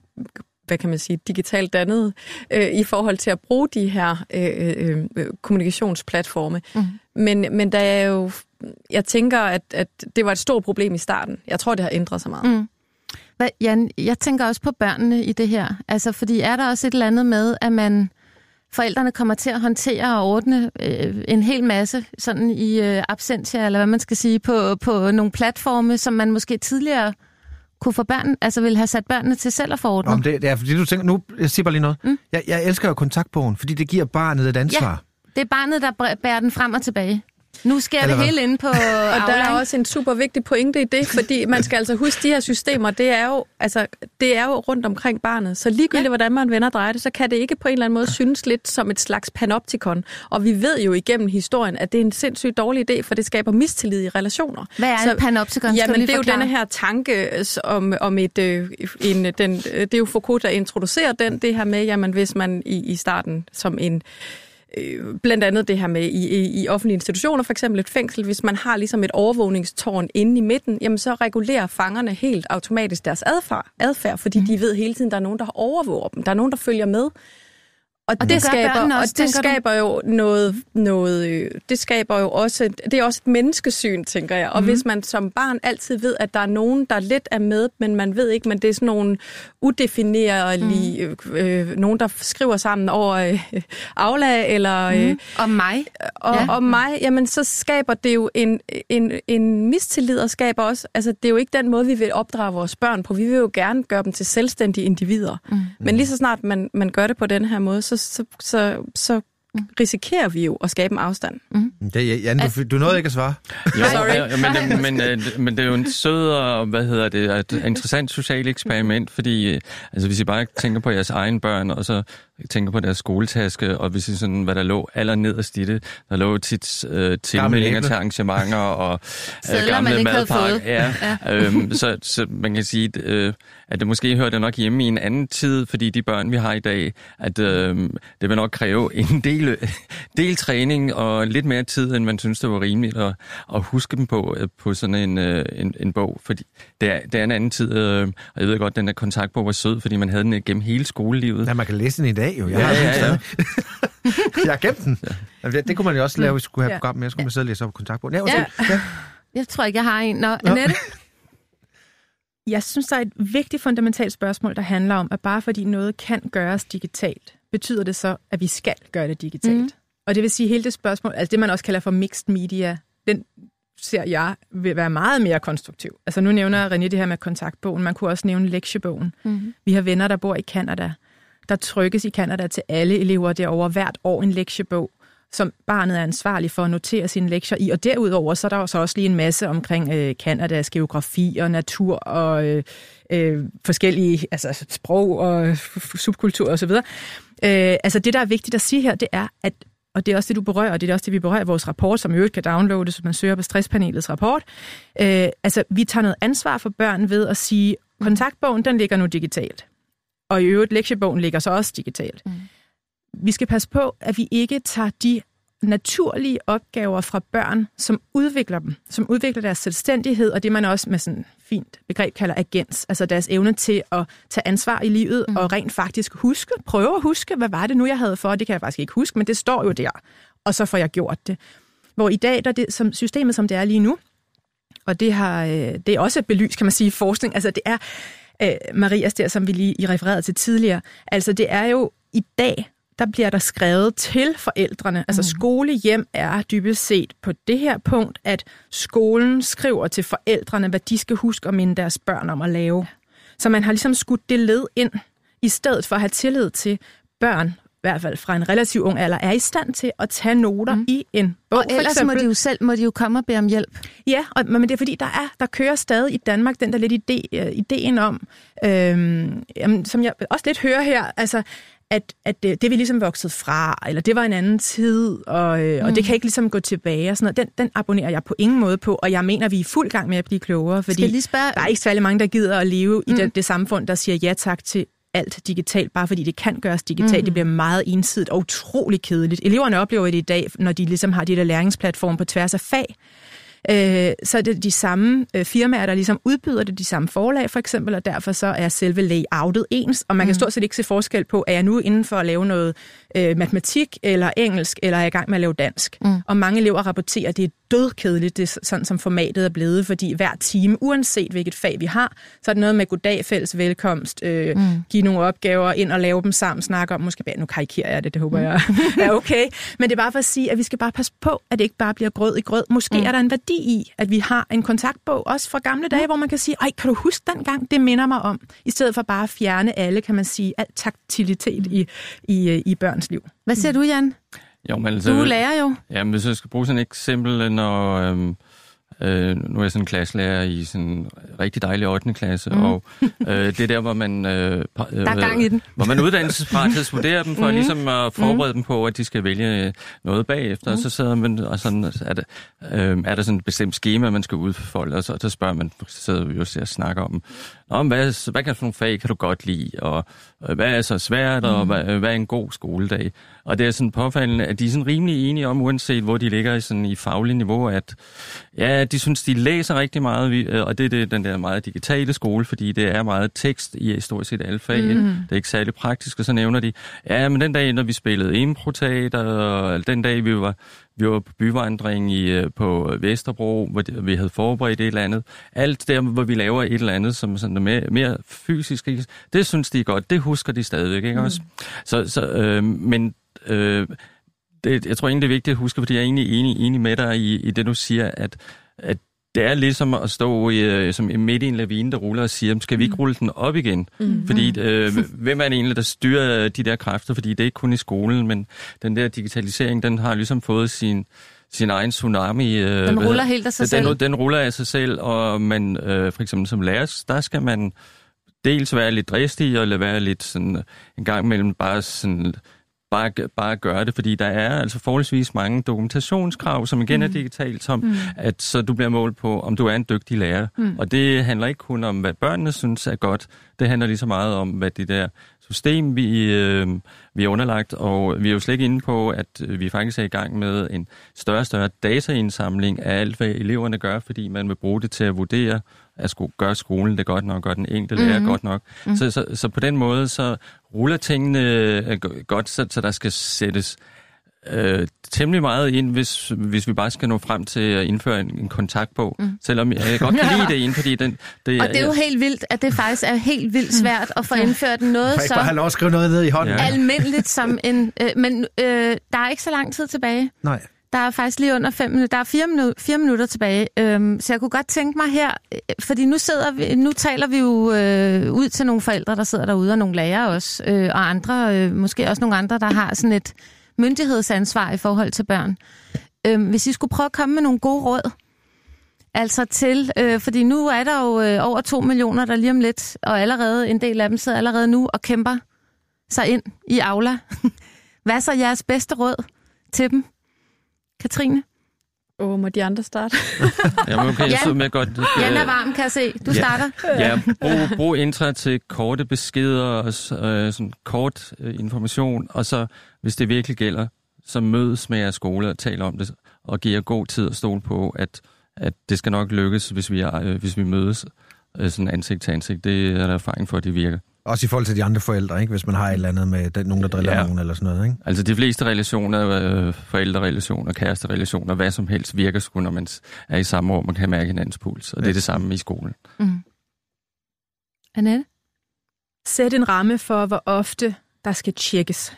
Speaker 5: hvad kan man sige, digitalt dannet øh, i forhold til at bruge de her øh, øh, kommunikationsplatforme. Mm. Men, men der er jo... Jeg tænker, at, at det var et stort problem i starten. Jeg tror, det har ændret sig meget.
Speaker 3: Mm. Jan, jeg tænker også på børnene i det her. Altså, fordi er der også et eller andet med, at man forældrene kommer til at håndtere og ordne øh, en hel masse sådan i øh, absentia, eller hvad man skal sige, på, på nogle platforme, som man måske tidligere kunne få børn, altså ville have sat børnene til selv at få ordnet?
Speaker 4: Om det, det er fordi du tænker, nu, jeg siger bare lige noget. Mm. Jeg, jeg elsker jo kontaktbogen, fordi det giver barnet et ansvar.
Speaker 3: Ja, det er barnet, der bærer den frem og tilbage. Nu sker det hele inde på
Speaker 5: Og
Speaker 3: Aula,
Speaker 5: der er
Speaker 3: ikke?
Speaker 5: også en super vigtig pointe i det, fordi man skal altså huske, de her systemer, det er jo, altså, det er jo rundt omkring barnet. Så ligegyldigt, ja. hvordan man vender og drejer det, så kan det ikke på en eller anden måde synes lidt som et slags panoptikon. Og vi ved jo igennem historien, at det er en sindssygt dårlig idé, for det skaber mistillid i relationer.
Speaker 3: Hvad er
Speaker 5: så,
Speaker 3: et panoptikon?
Speaker 5: Jamen, det er
Speaker 3: forklare?
Speaker 5: jo denne her tanke om, om et... Øh, en, den, det er jo Foucault, der introducerer den, det her med, jamen, hvis man i, i starten som en... Blandt andet det her med i, i, i offentlige institutioner, for eksempel et fængsel, hvis man har ligesom et overvågningstårn inde i midten, jamen så regulerer fangerne helt automatisk deres adfærd, adfærd fordi mm. de ved hele tiden, der er nogen, der overvåger dem. Der er nogen, der følger med. Og, og det, det skaber også, og det skaber jo noget, noget det skaber jo også, det er også et menneskesyn, tænker jeg. Og mm. hvis man som barn altid ved, at der er nogen, der lidt er med, men man ved ikke, men det er sådan nogle udefinerlige, mm. øh, nogen, der skriver sammen over øh, Aula, eller... Øh,
Speaker 3: mm. Om mig.
Speaker 5: Og, ja. Om mig, jamen så skaber det jo en, en, en mistillid, og skaber også, altså det er jo ikke den måde, vi vil opdrage vores børn på. Vi vil jo gerne gøre dem til selvstændige individer. Mm. Men lige så snart man, man gør det på den her måde, så Så, så, så risikerer vi jo at skabe en afstand.
Speaker 4: Mm. Det, Jan, du, du nåede ikke at svare.
Speaker 6: Jo, ja, men, men, men, men det er jo en sød og, hvad hedder det, et interessant socialt eksperiment, fordi altså, hvis I bare tænker på jeres egne børn, og så tænker på deres skoletaske, og hvis I sådan, hvad der lå allernederst i det, der lå tit øh, tilmeldinger til arrangementer og øh, gamle madpakker. Ja, ja. øhm, så, så man kan sige, øh, at det måske hører det nok hjemme i en anden tid, fordi de børn, vi har i dag, at øh, det vil nok kræve en del, del træning og lidt mere tid, end man synes, det var rimeligt at, at huske dem på, på sådan en, en, en bog. Fordi det er, det er en anden tid, øh, og jeg ved godt, den der kontaktbog var sød, fordi man havde den gennem hele skolelivet.
Speaker 4: Ja, man kan læse den i dag jo. Jeg
Speaker 6: ja,
Speaker 4: har,
Speaker 6: ja, ja.
Speaker 4: jeg har gemt den. Ja. Det, det kunne man jo også lave, hvis vi skulle have et program med. Så skulle man sidde og læse op på kontaktbogen. Ja,
Speaker 3: ja. ja. Jeg tror ikke, jeg har en. Nå, Annette?
Speaker 8: Jeg synes, der er et vigtigt fundamentalt spørgsmål, der handler om, at bare fordi noget kan gøres digitalt, betyder det så, at vi skal gøre det digitalt. Mm. Og det vil sige, hele det spørgsmål, altså det man også kalder for mixed media, den ser jeg vil være meget mere konstruktiv. Altså nu nævner René det her med kontaktbogen, man kunne også nævne lektiebogen. Mm. Vi har venner, der bor i Canada. Der trykkes i Canada til alle elever derovre hvert år en lektiebog, som barnet er ansvarlig for at notere sine lektier i. Og derudover så er der jo så også lige en masse omkring øh, Canadas geografi og natur og øh, øh, forskellige altså, sprog og subkultur osv. Øh, altså det, der er vigtigt at sige her, det er, at og det er også det, du berører, og det er også det, vi berører i vores rapport, som i øvrigt kan downloades, hvis man søger på Stresspanelets rapport. Øh, altså, vi tager noget ansvar for børn ved at sige, kontaktbogen, den ligger nu digitalt. Og i øvrigt, lektiebogen ligger så også digitalt. Mm. Vi skal passe på, at vi ikke tager de naturlige opgaver fra børn, som udvikler dem, som udvikler deres selvstændighed, og det man også med sådan fint begreb kalder agens, altså deres evne til at tage ansvar i livet, mm. og rent faktisk huske, prøve at huske, hvad var det nu, jeg havde for, det kan jeg faktisk ikke huske, men det står jo der, og så får jeg gjort det. Hvor i dag, der det som systemet, som det er lige nu, og det har det er også et belyst, kan man sige, forskning, altså det er øh, Marias der, som vi lige i refererede til tidligere, altså det er jo i dag, der bliver der skrevet til forældrene. Mm. Altså skolehjem er dybest set på det her punkt, at skolen skriver til forældrene, hvad de skal huske at minde deres børn om at lave. Så man har ligesom skudt det led ind, i stedet for at have tillid til børn, i hvert fald fra en relativt ung alder, er i stand til at tage noter mm. i en bog.
Speaker 3: Og ellers må de jo selv må de jo komme og bede om hjælp.
Speaker 8: Ja, og, men det er fordi, der er der kører stadig i Danmark den der lidt idé, ideen om, øhm, jamen, som jeg også lidt hører her, altså at, at det, det vi ligesom vokset fra, eller det var en anden tid, og, øh, mm. og det kan ikke ligesom gå tilbage og sådan noget. Den, den abonnerer jeg på ingen måde på, og jeg mener, vi er i fuld gang med at blive klogere, fordi
Speaker 3: lige spørge...
Speaker 8: der er ikke særlig mange, der gider at leve mm. i det, det samfund, der siger ja tak til alt digitalt, bare fordi det kan gøres digitalt. Mm. Det bliver meget ensidigt og utrolig kedeligt. Eleverne oplever det i dag, når de ligesom har de der læringsplatforme på tværs af fag. Øh, så er det de samme øh, firmaer, der ligesom udbyder det, de samme forlag for eksempel, og derfor så er selve layoutet ens, og man kan stort set ikke se forskel på, er jeg nu inden for at lave noget øh, matematik eller engelsk, eller er jeg i gang med at lave dansk. Mm. Og mange elever rapporterer, at det er dødkedeligt, det er sådan som formatet er blevet, fordi hver time, uanset hvilket fag vi har, så er det noget med goddag, fælles velkomst, øh, mm. give nogle opgaver ind og lave dem sammen, snakke om, måske bare, nu karikerer jeg det, det håber jeg er okay, men det er bare for at sige, at vi skal bare passe på, at det ikke bare bliver grød i grød. Måske mm. er der en værdi i, at vi har en kontaktbog, også fra gamle dage, hvor man kan sige, ej, kan du huske den gang? Det minder mig om. I stedet for bare at fjerne alle, kan man sige, al taktilitet i, i, i børns liv.
Speaker 3: Hvad siger du, Jan?
Speaker 6: Jo, men altså,
Speaker 3: Du lærer jo.
Speaker 6: Ja, men hvis jeg skal bruge sådan et eksempel, når... Øhm, Øh, nu er jeg sådan en klasselærer i sådan en rigtig dejlig ottende klasse, mm. og øh, det er der, hvor man, øh,
Speaker 3: der er gang i den.
Speaker 6: hvor man uddannelsesparathedsvurderer dem for mm. ligesom at forberede mm. dem på, at de skal vælge noget bagefter, mm. og så sidder man, og sådan, er, det, øh, er der sådan et bestemt schema, man skal udfolde, og så, så spørger man, så sidder vi jo og snakker om, om hvad, hvad kan for nogle fag kan du godt lide, og øh, hvad er så svært, og mm. hvad, hvad er en god skoledag? Og det er sådan påfaldende, at de er sådan rimelig enige om, uanset hvor de ligger i, sådan, i faglig niveau, at ja, de synes, de læser rigtig meget, og det er det, den der meget digitale skole, fordi det er meget tekst i stort set alle fag. Mm. Det er ikke særlig praktisk, og så nævner de, ja, men den dag, når vi spillede improteater, og den dag, vi var, vi var på byvandring i, på Vesterbro, hvor vi havde forberedt et eller andet, alt der, hvor vi laver et eller andet, som sådan mere, mere fysisk, det synes de godt, det husker de stadigvæk, ikke mm. også? Så, så, øh, men øh, det, jeg tror egentlig, det er vigtigt at huske, fordi jeg er egentlig enig, enig med dig i, i det, du siger, at, at det er ligesom at stå i, som midt i en lavine, der ruller og siger, skal vi ikke rulle den op igen? Mm. Fordi øh, hvem er det egentlig, der styrer de der kræfter? Fordi det er ikke kun i skolen, men den der digitalisering, den har ligesom fået sin, sin egen tsunami. Øh,
Speaker 3: den ruller helt af sig
Speaker 6: den,
Speaker 3: selv.
Speaker 6: Den, den ruller af sig selv, og man, øh, for eksempel som lærer, der skal man dels være lidt dristig, og lade være lidt sådan en gang imellem bare sådan... Bare, bare gøre det, fordi der er altså forholdsvis mange dokumentationskrav, som igen mm. er digitalt, som mm. at så du bliver målt på, om du er en dygtig lærer. Mm. Og det handler ikke kun om, hvad børnene synes er godt. Det handler lige så meget om, hvad det der system, vi, øh, vi er underlagt. Og vi er jo slet ikke inde på, at vi faktisk er i gang med en større og større dataindsamling af alt, hvad eleverne gør, fordi man vil bruge det til at vurdere, at sko- gøre skolen det godt nok, og den enkelte lærer mm-hmm. godt nok. Mm. Så, så, så på den måde, så ruller tingene godt, så, så der skal sættes øh, temmelig meget ind, hvis, hvis vi bare skal nå frem til at indføre en, en kontaktbog. Mm. Selvom jeg godt kan lide det ind, fordi den... Det,
Speaker 3: og det er jo helt vildt, at det faktisk er helt vildt svært at få indført noget så...
Speaker 4: Jeg bare have lov at skrive noget ned i hånden.
Speaker 3: Ja. Almindeligt som en... Øh, men øh, der er ikke så lang tid tilbage.
Speaker 4: Nej.
Speaker 3: Der er faktisk lige under fem minutter. Der er fire, minu- fire minutter tilbage. Øhm, så jeg kunne godt tænke mig her, fordi nu sidder vi, nu taler vi jo øh, ud til nogle forældre, der sidder derude, og nogle lærere også, øh, og andre, øh, måske også nogle andre, der har sådan et myndighedsansvar i forhold til børn. Øhm, hvis I skulle prøve at komme med nogle gode råd, altså til, øh, fordi nu er der jo øh, over to millioner, der lige om lidt, og allerede en del af dem sidder allerede nu og kæmper sig ind i Aula. Hvad er så jeres bedste råd til dem? Katrine?
Speaker 5: Åh, oh, må de andre starte?
Speaker 6: Ja, okay, jeg så med godt.
Speaker 3: Jan er varm, kan jeg se. Du
Speaker 6: ja.
Speaker 3: starter.
Speaker 6: Ja, brug, brug intra til korte beskeder og øh, sådan kort øh, information, og så, hvis det virkelig gælder, så mødes med jeres skole og tale om det, og giver god tid at stole på, at, at det skal nok lykkes, hvis vi, er, øh, hvis vi mødes øh, sådan ansigt til ansigt. Det er der erfaring for, at det virker.
Speaker 4: Også i forhold til de andre forældre, ikke? Hvis man har et eller andet med den, nogen, der driller ja. nogen eller sådan noget, ikke?
Speaker 6: Altså de fleste relationer, øh, forældrerelationer, kæresterelationer, hvad som helst virker sgu, når man er i samme rum, man kan mærke hinandens puls. Og ja. Det er det samme i skolen.
Speaker 3: Mm. Annette?
Speaker 8: Sæt en ramme for, hvor ofte der skal tjekkes.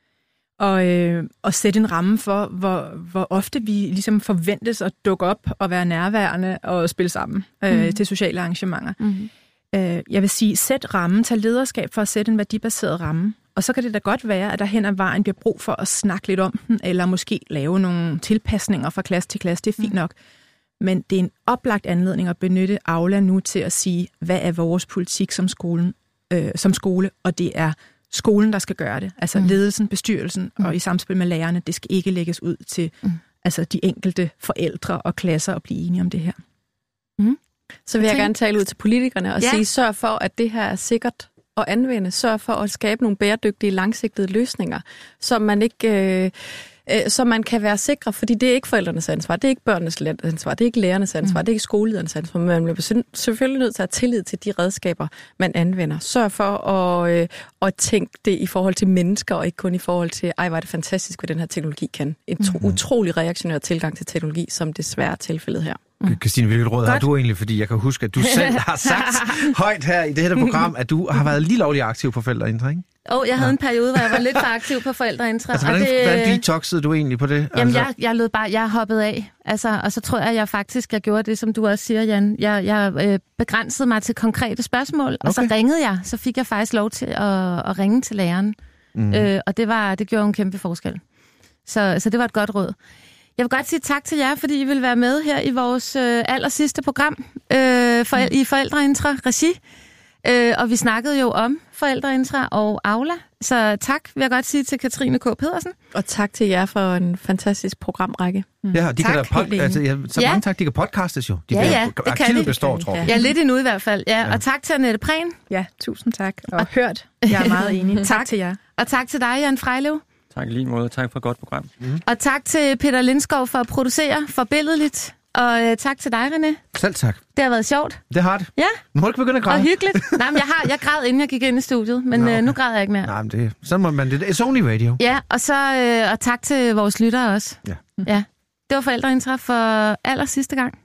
Speaker 8: Og, øh, og sæt en ramme for, hvor, hvor ofte vi ligesom forventes at dukke op og være nærværende og spille sammen øh, mm. til sociale arrangementer. Mm. Jeg vil sige, sæt rammen, tag lederskab for at sætte en værdibaseret ramme. Og så kan det da godt være, at der hen ad vejen bliver brug for at snakke lidt om den, eller måske lave nogle tilpasninger fra klasse til klasse. Det er fint nok. Men det er en oplagt anledning at benytte Aula nu til at sige, hvad er vores politik som, skolen, øh, som skole, og det er skolen, der skal gøre det. Altså mm. ledelsen, bestyrelsen mm. og i samspil med lærerne, det skal ikke lægges ud til mm. altså de enkelte forældre og klasser at blive enige om det her.
Speaker 5: Mm. Så vil jeg gerne tale ud til politikerne og ja. sige, sørg for, at det her er sikkert at anvende. Sørg for at skabe nogle bæredygtige, langsigtede løsninger, som man ikke... Øh, så man kan være sikre, fordi det er ikke forældrenes ansvar, det er ikke børnenes ansvar, det er ikke lærernes ansvar, mm. det er ikke skoleledernes ansvar, men man bliver selvfølgelig nødt til at have tillid til de redskaber, man anvender. Sørg for at, øh, at tænke det i forhold til mennesker, og ikke kun i forhold til, ej, hvor er det fantastisk, hvad den her teknologi kan. En mm. utrolig reaktionær tilgang til teknologi, som desværre er tilfældet her.
Speaker 4: Christine, hvilket råd
Speaker 3: Godt.
Speaker 4: har du egentlig? Fordi jeg kan huske, at du selv har sagt højt her i det her program, at du har været lige lovlig aktiv på Forældreintra, ikke?
Speaker 3: Åh, oh, jeg havde ja. en periode, hvor jeg var lidt for aktiv på Forældreintra.
Speaker 4: Altså, hvordan,
Speaker 3: det,
Speaker 4: hvordan detoxede du egentlig på det?
Speaker 3: Jamen,
Speaker 4: altså?
Speaker 3: jeg, jeg lød bare, jeg hoppede af. Altså, og så tror jeg, jeg faktisk, jeg gjorde det, som du også siger, Jan. Jeg, jeg øh, begrænsede mig til konkrete spørgsmål, og okay. så ringede jeg. Så fik jeg faktisk lov til at, at ringe til læreren. Mm. Øh, og det, var, det gjorde en kæmpe forskel. Så, så det var et godt råd. Jeg vil godt sige tak til jer, fordi I vil være med her i vores øh, aller sidste program øh, for, i Forældreintra-regi. Øh, og vi snakkede jo om Forældreintra og Aula. Så tak vil jeg godt sige til Katrine K. Pedersen.
Speaker 5: Og tak til jer for en fantastisk programrække.
Speaker 4: Mm. Ja, de tak, kan pod- altså, ja, så ja. mange tak, de kan podcastes jo. De
Speaker 3: ja,
Speaker 4: kan,
Speaker 3: ja, det kan de.
Speaker 4: består, tror jeg.
Speaker 3: Ja, lidt endnu i hvert fald. Ja. Ja. Og tak til Annette Prehn.
Speaker 8: Ja, tusind tak. Og, og hørt. Jeg er meget enig. tak. tak til jer.
Speaker 3: Og tak til dig, Jan Frejlev.
Speaker 6: Tak lige måde. Tak for et godt program.
Speaker 3: Mm. Og tak til Peter Lindskov for at producere forbilledligt. Og øh, tak til dig, René.
Speaker 4: Selv tak.
Speaker 3: Det har været sjovt.
Speaker 4: Det har det.
Speaker 3: Ja.
Speaker 4: Nu må du ikke begynde at græde.
Speaker 3: Og hyggeligt. Nej, men jeg, har, jeg græd, inden jeg gik ind i studiet, men okay. øh, nu græder jeg ikke mere.
Speaker 4: Nej, men det, så må man det. It's only radio.
Speaker 3: Ja, og så øh, og tak til vores lyttere også.
Speaker 4: Ja.
Speaker 3: Ja. Det var Forældreintra for aller sidste gang.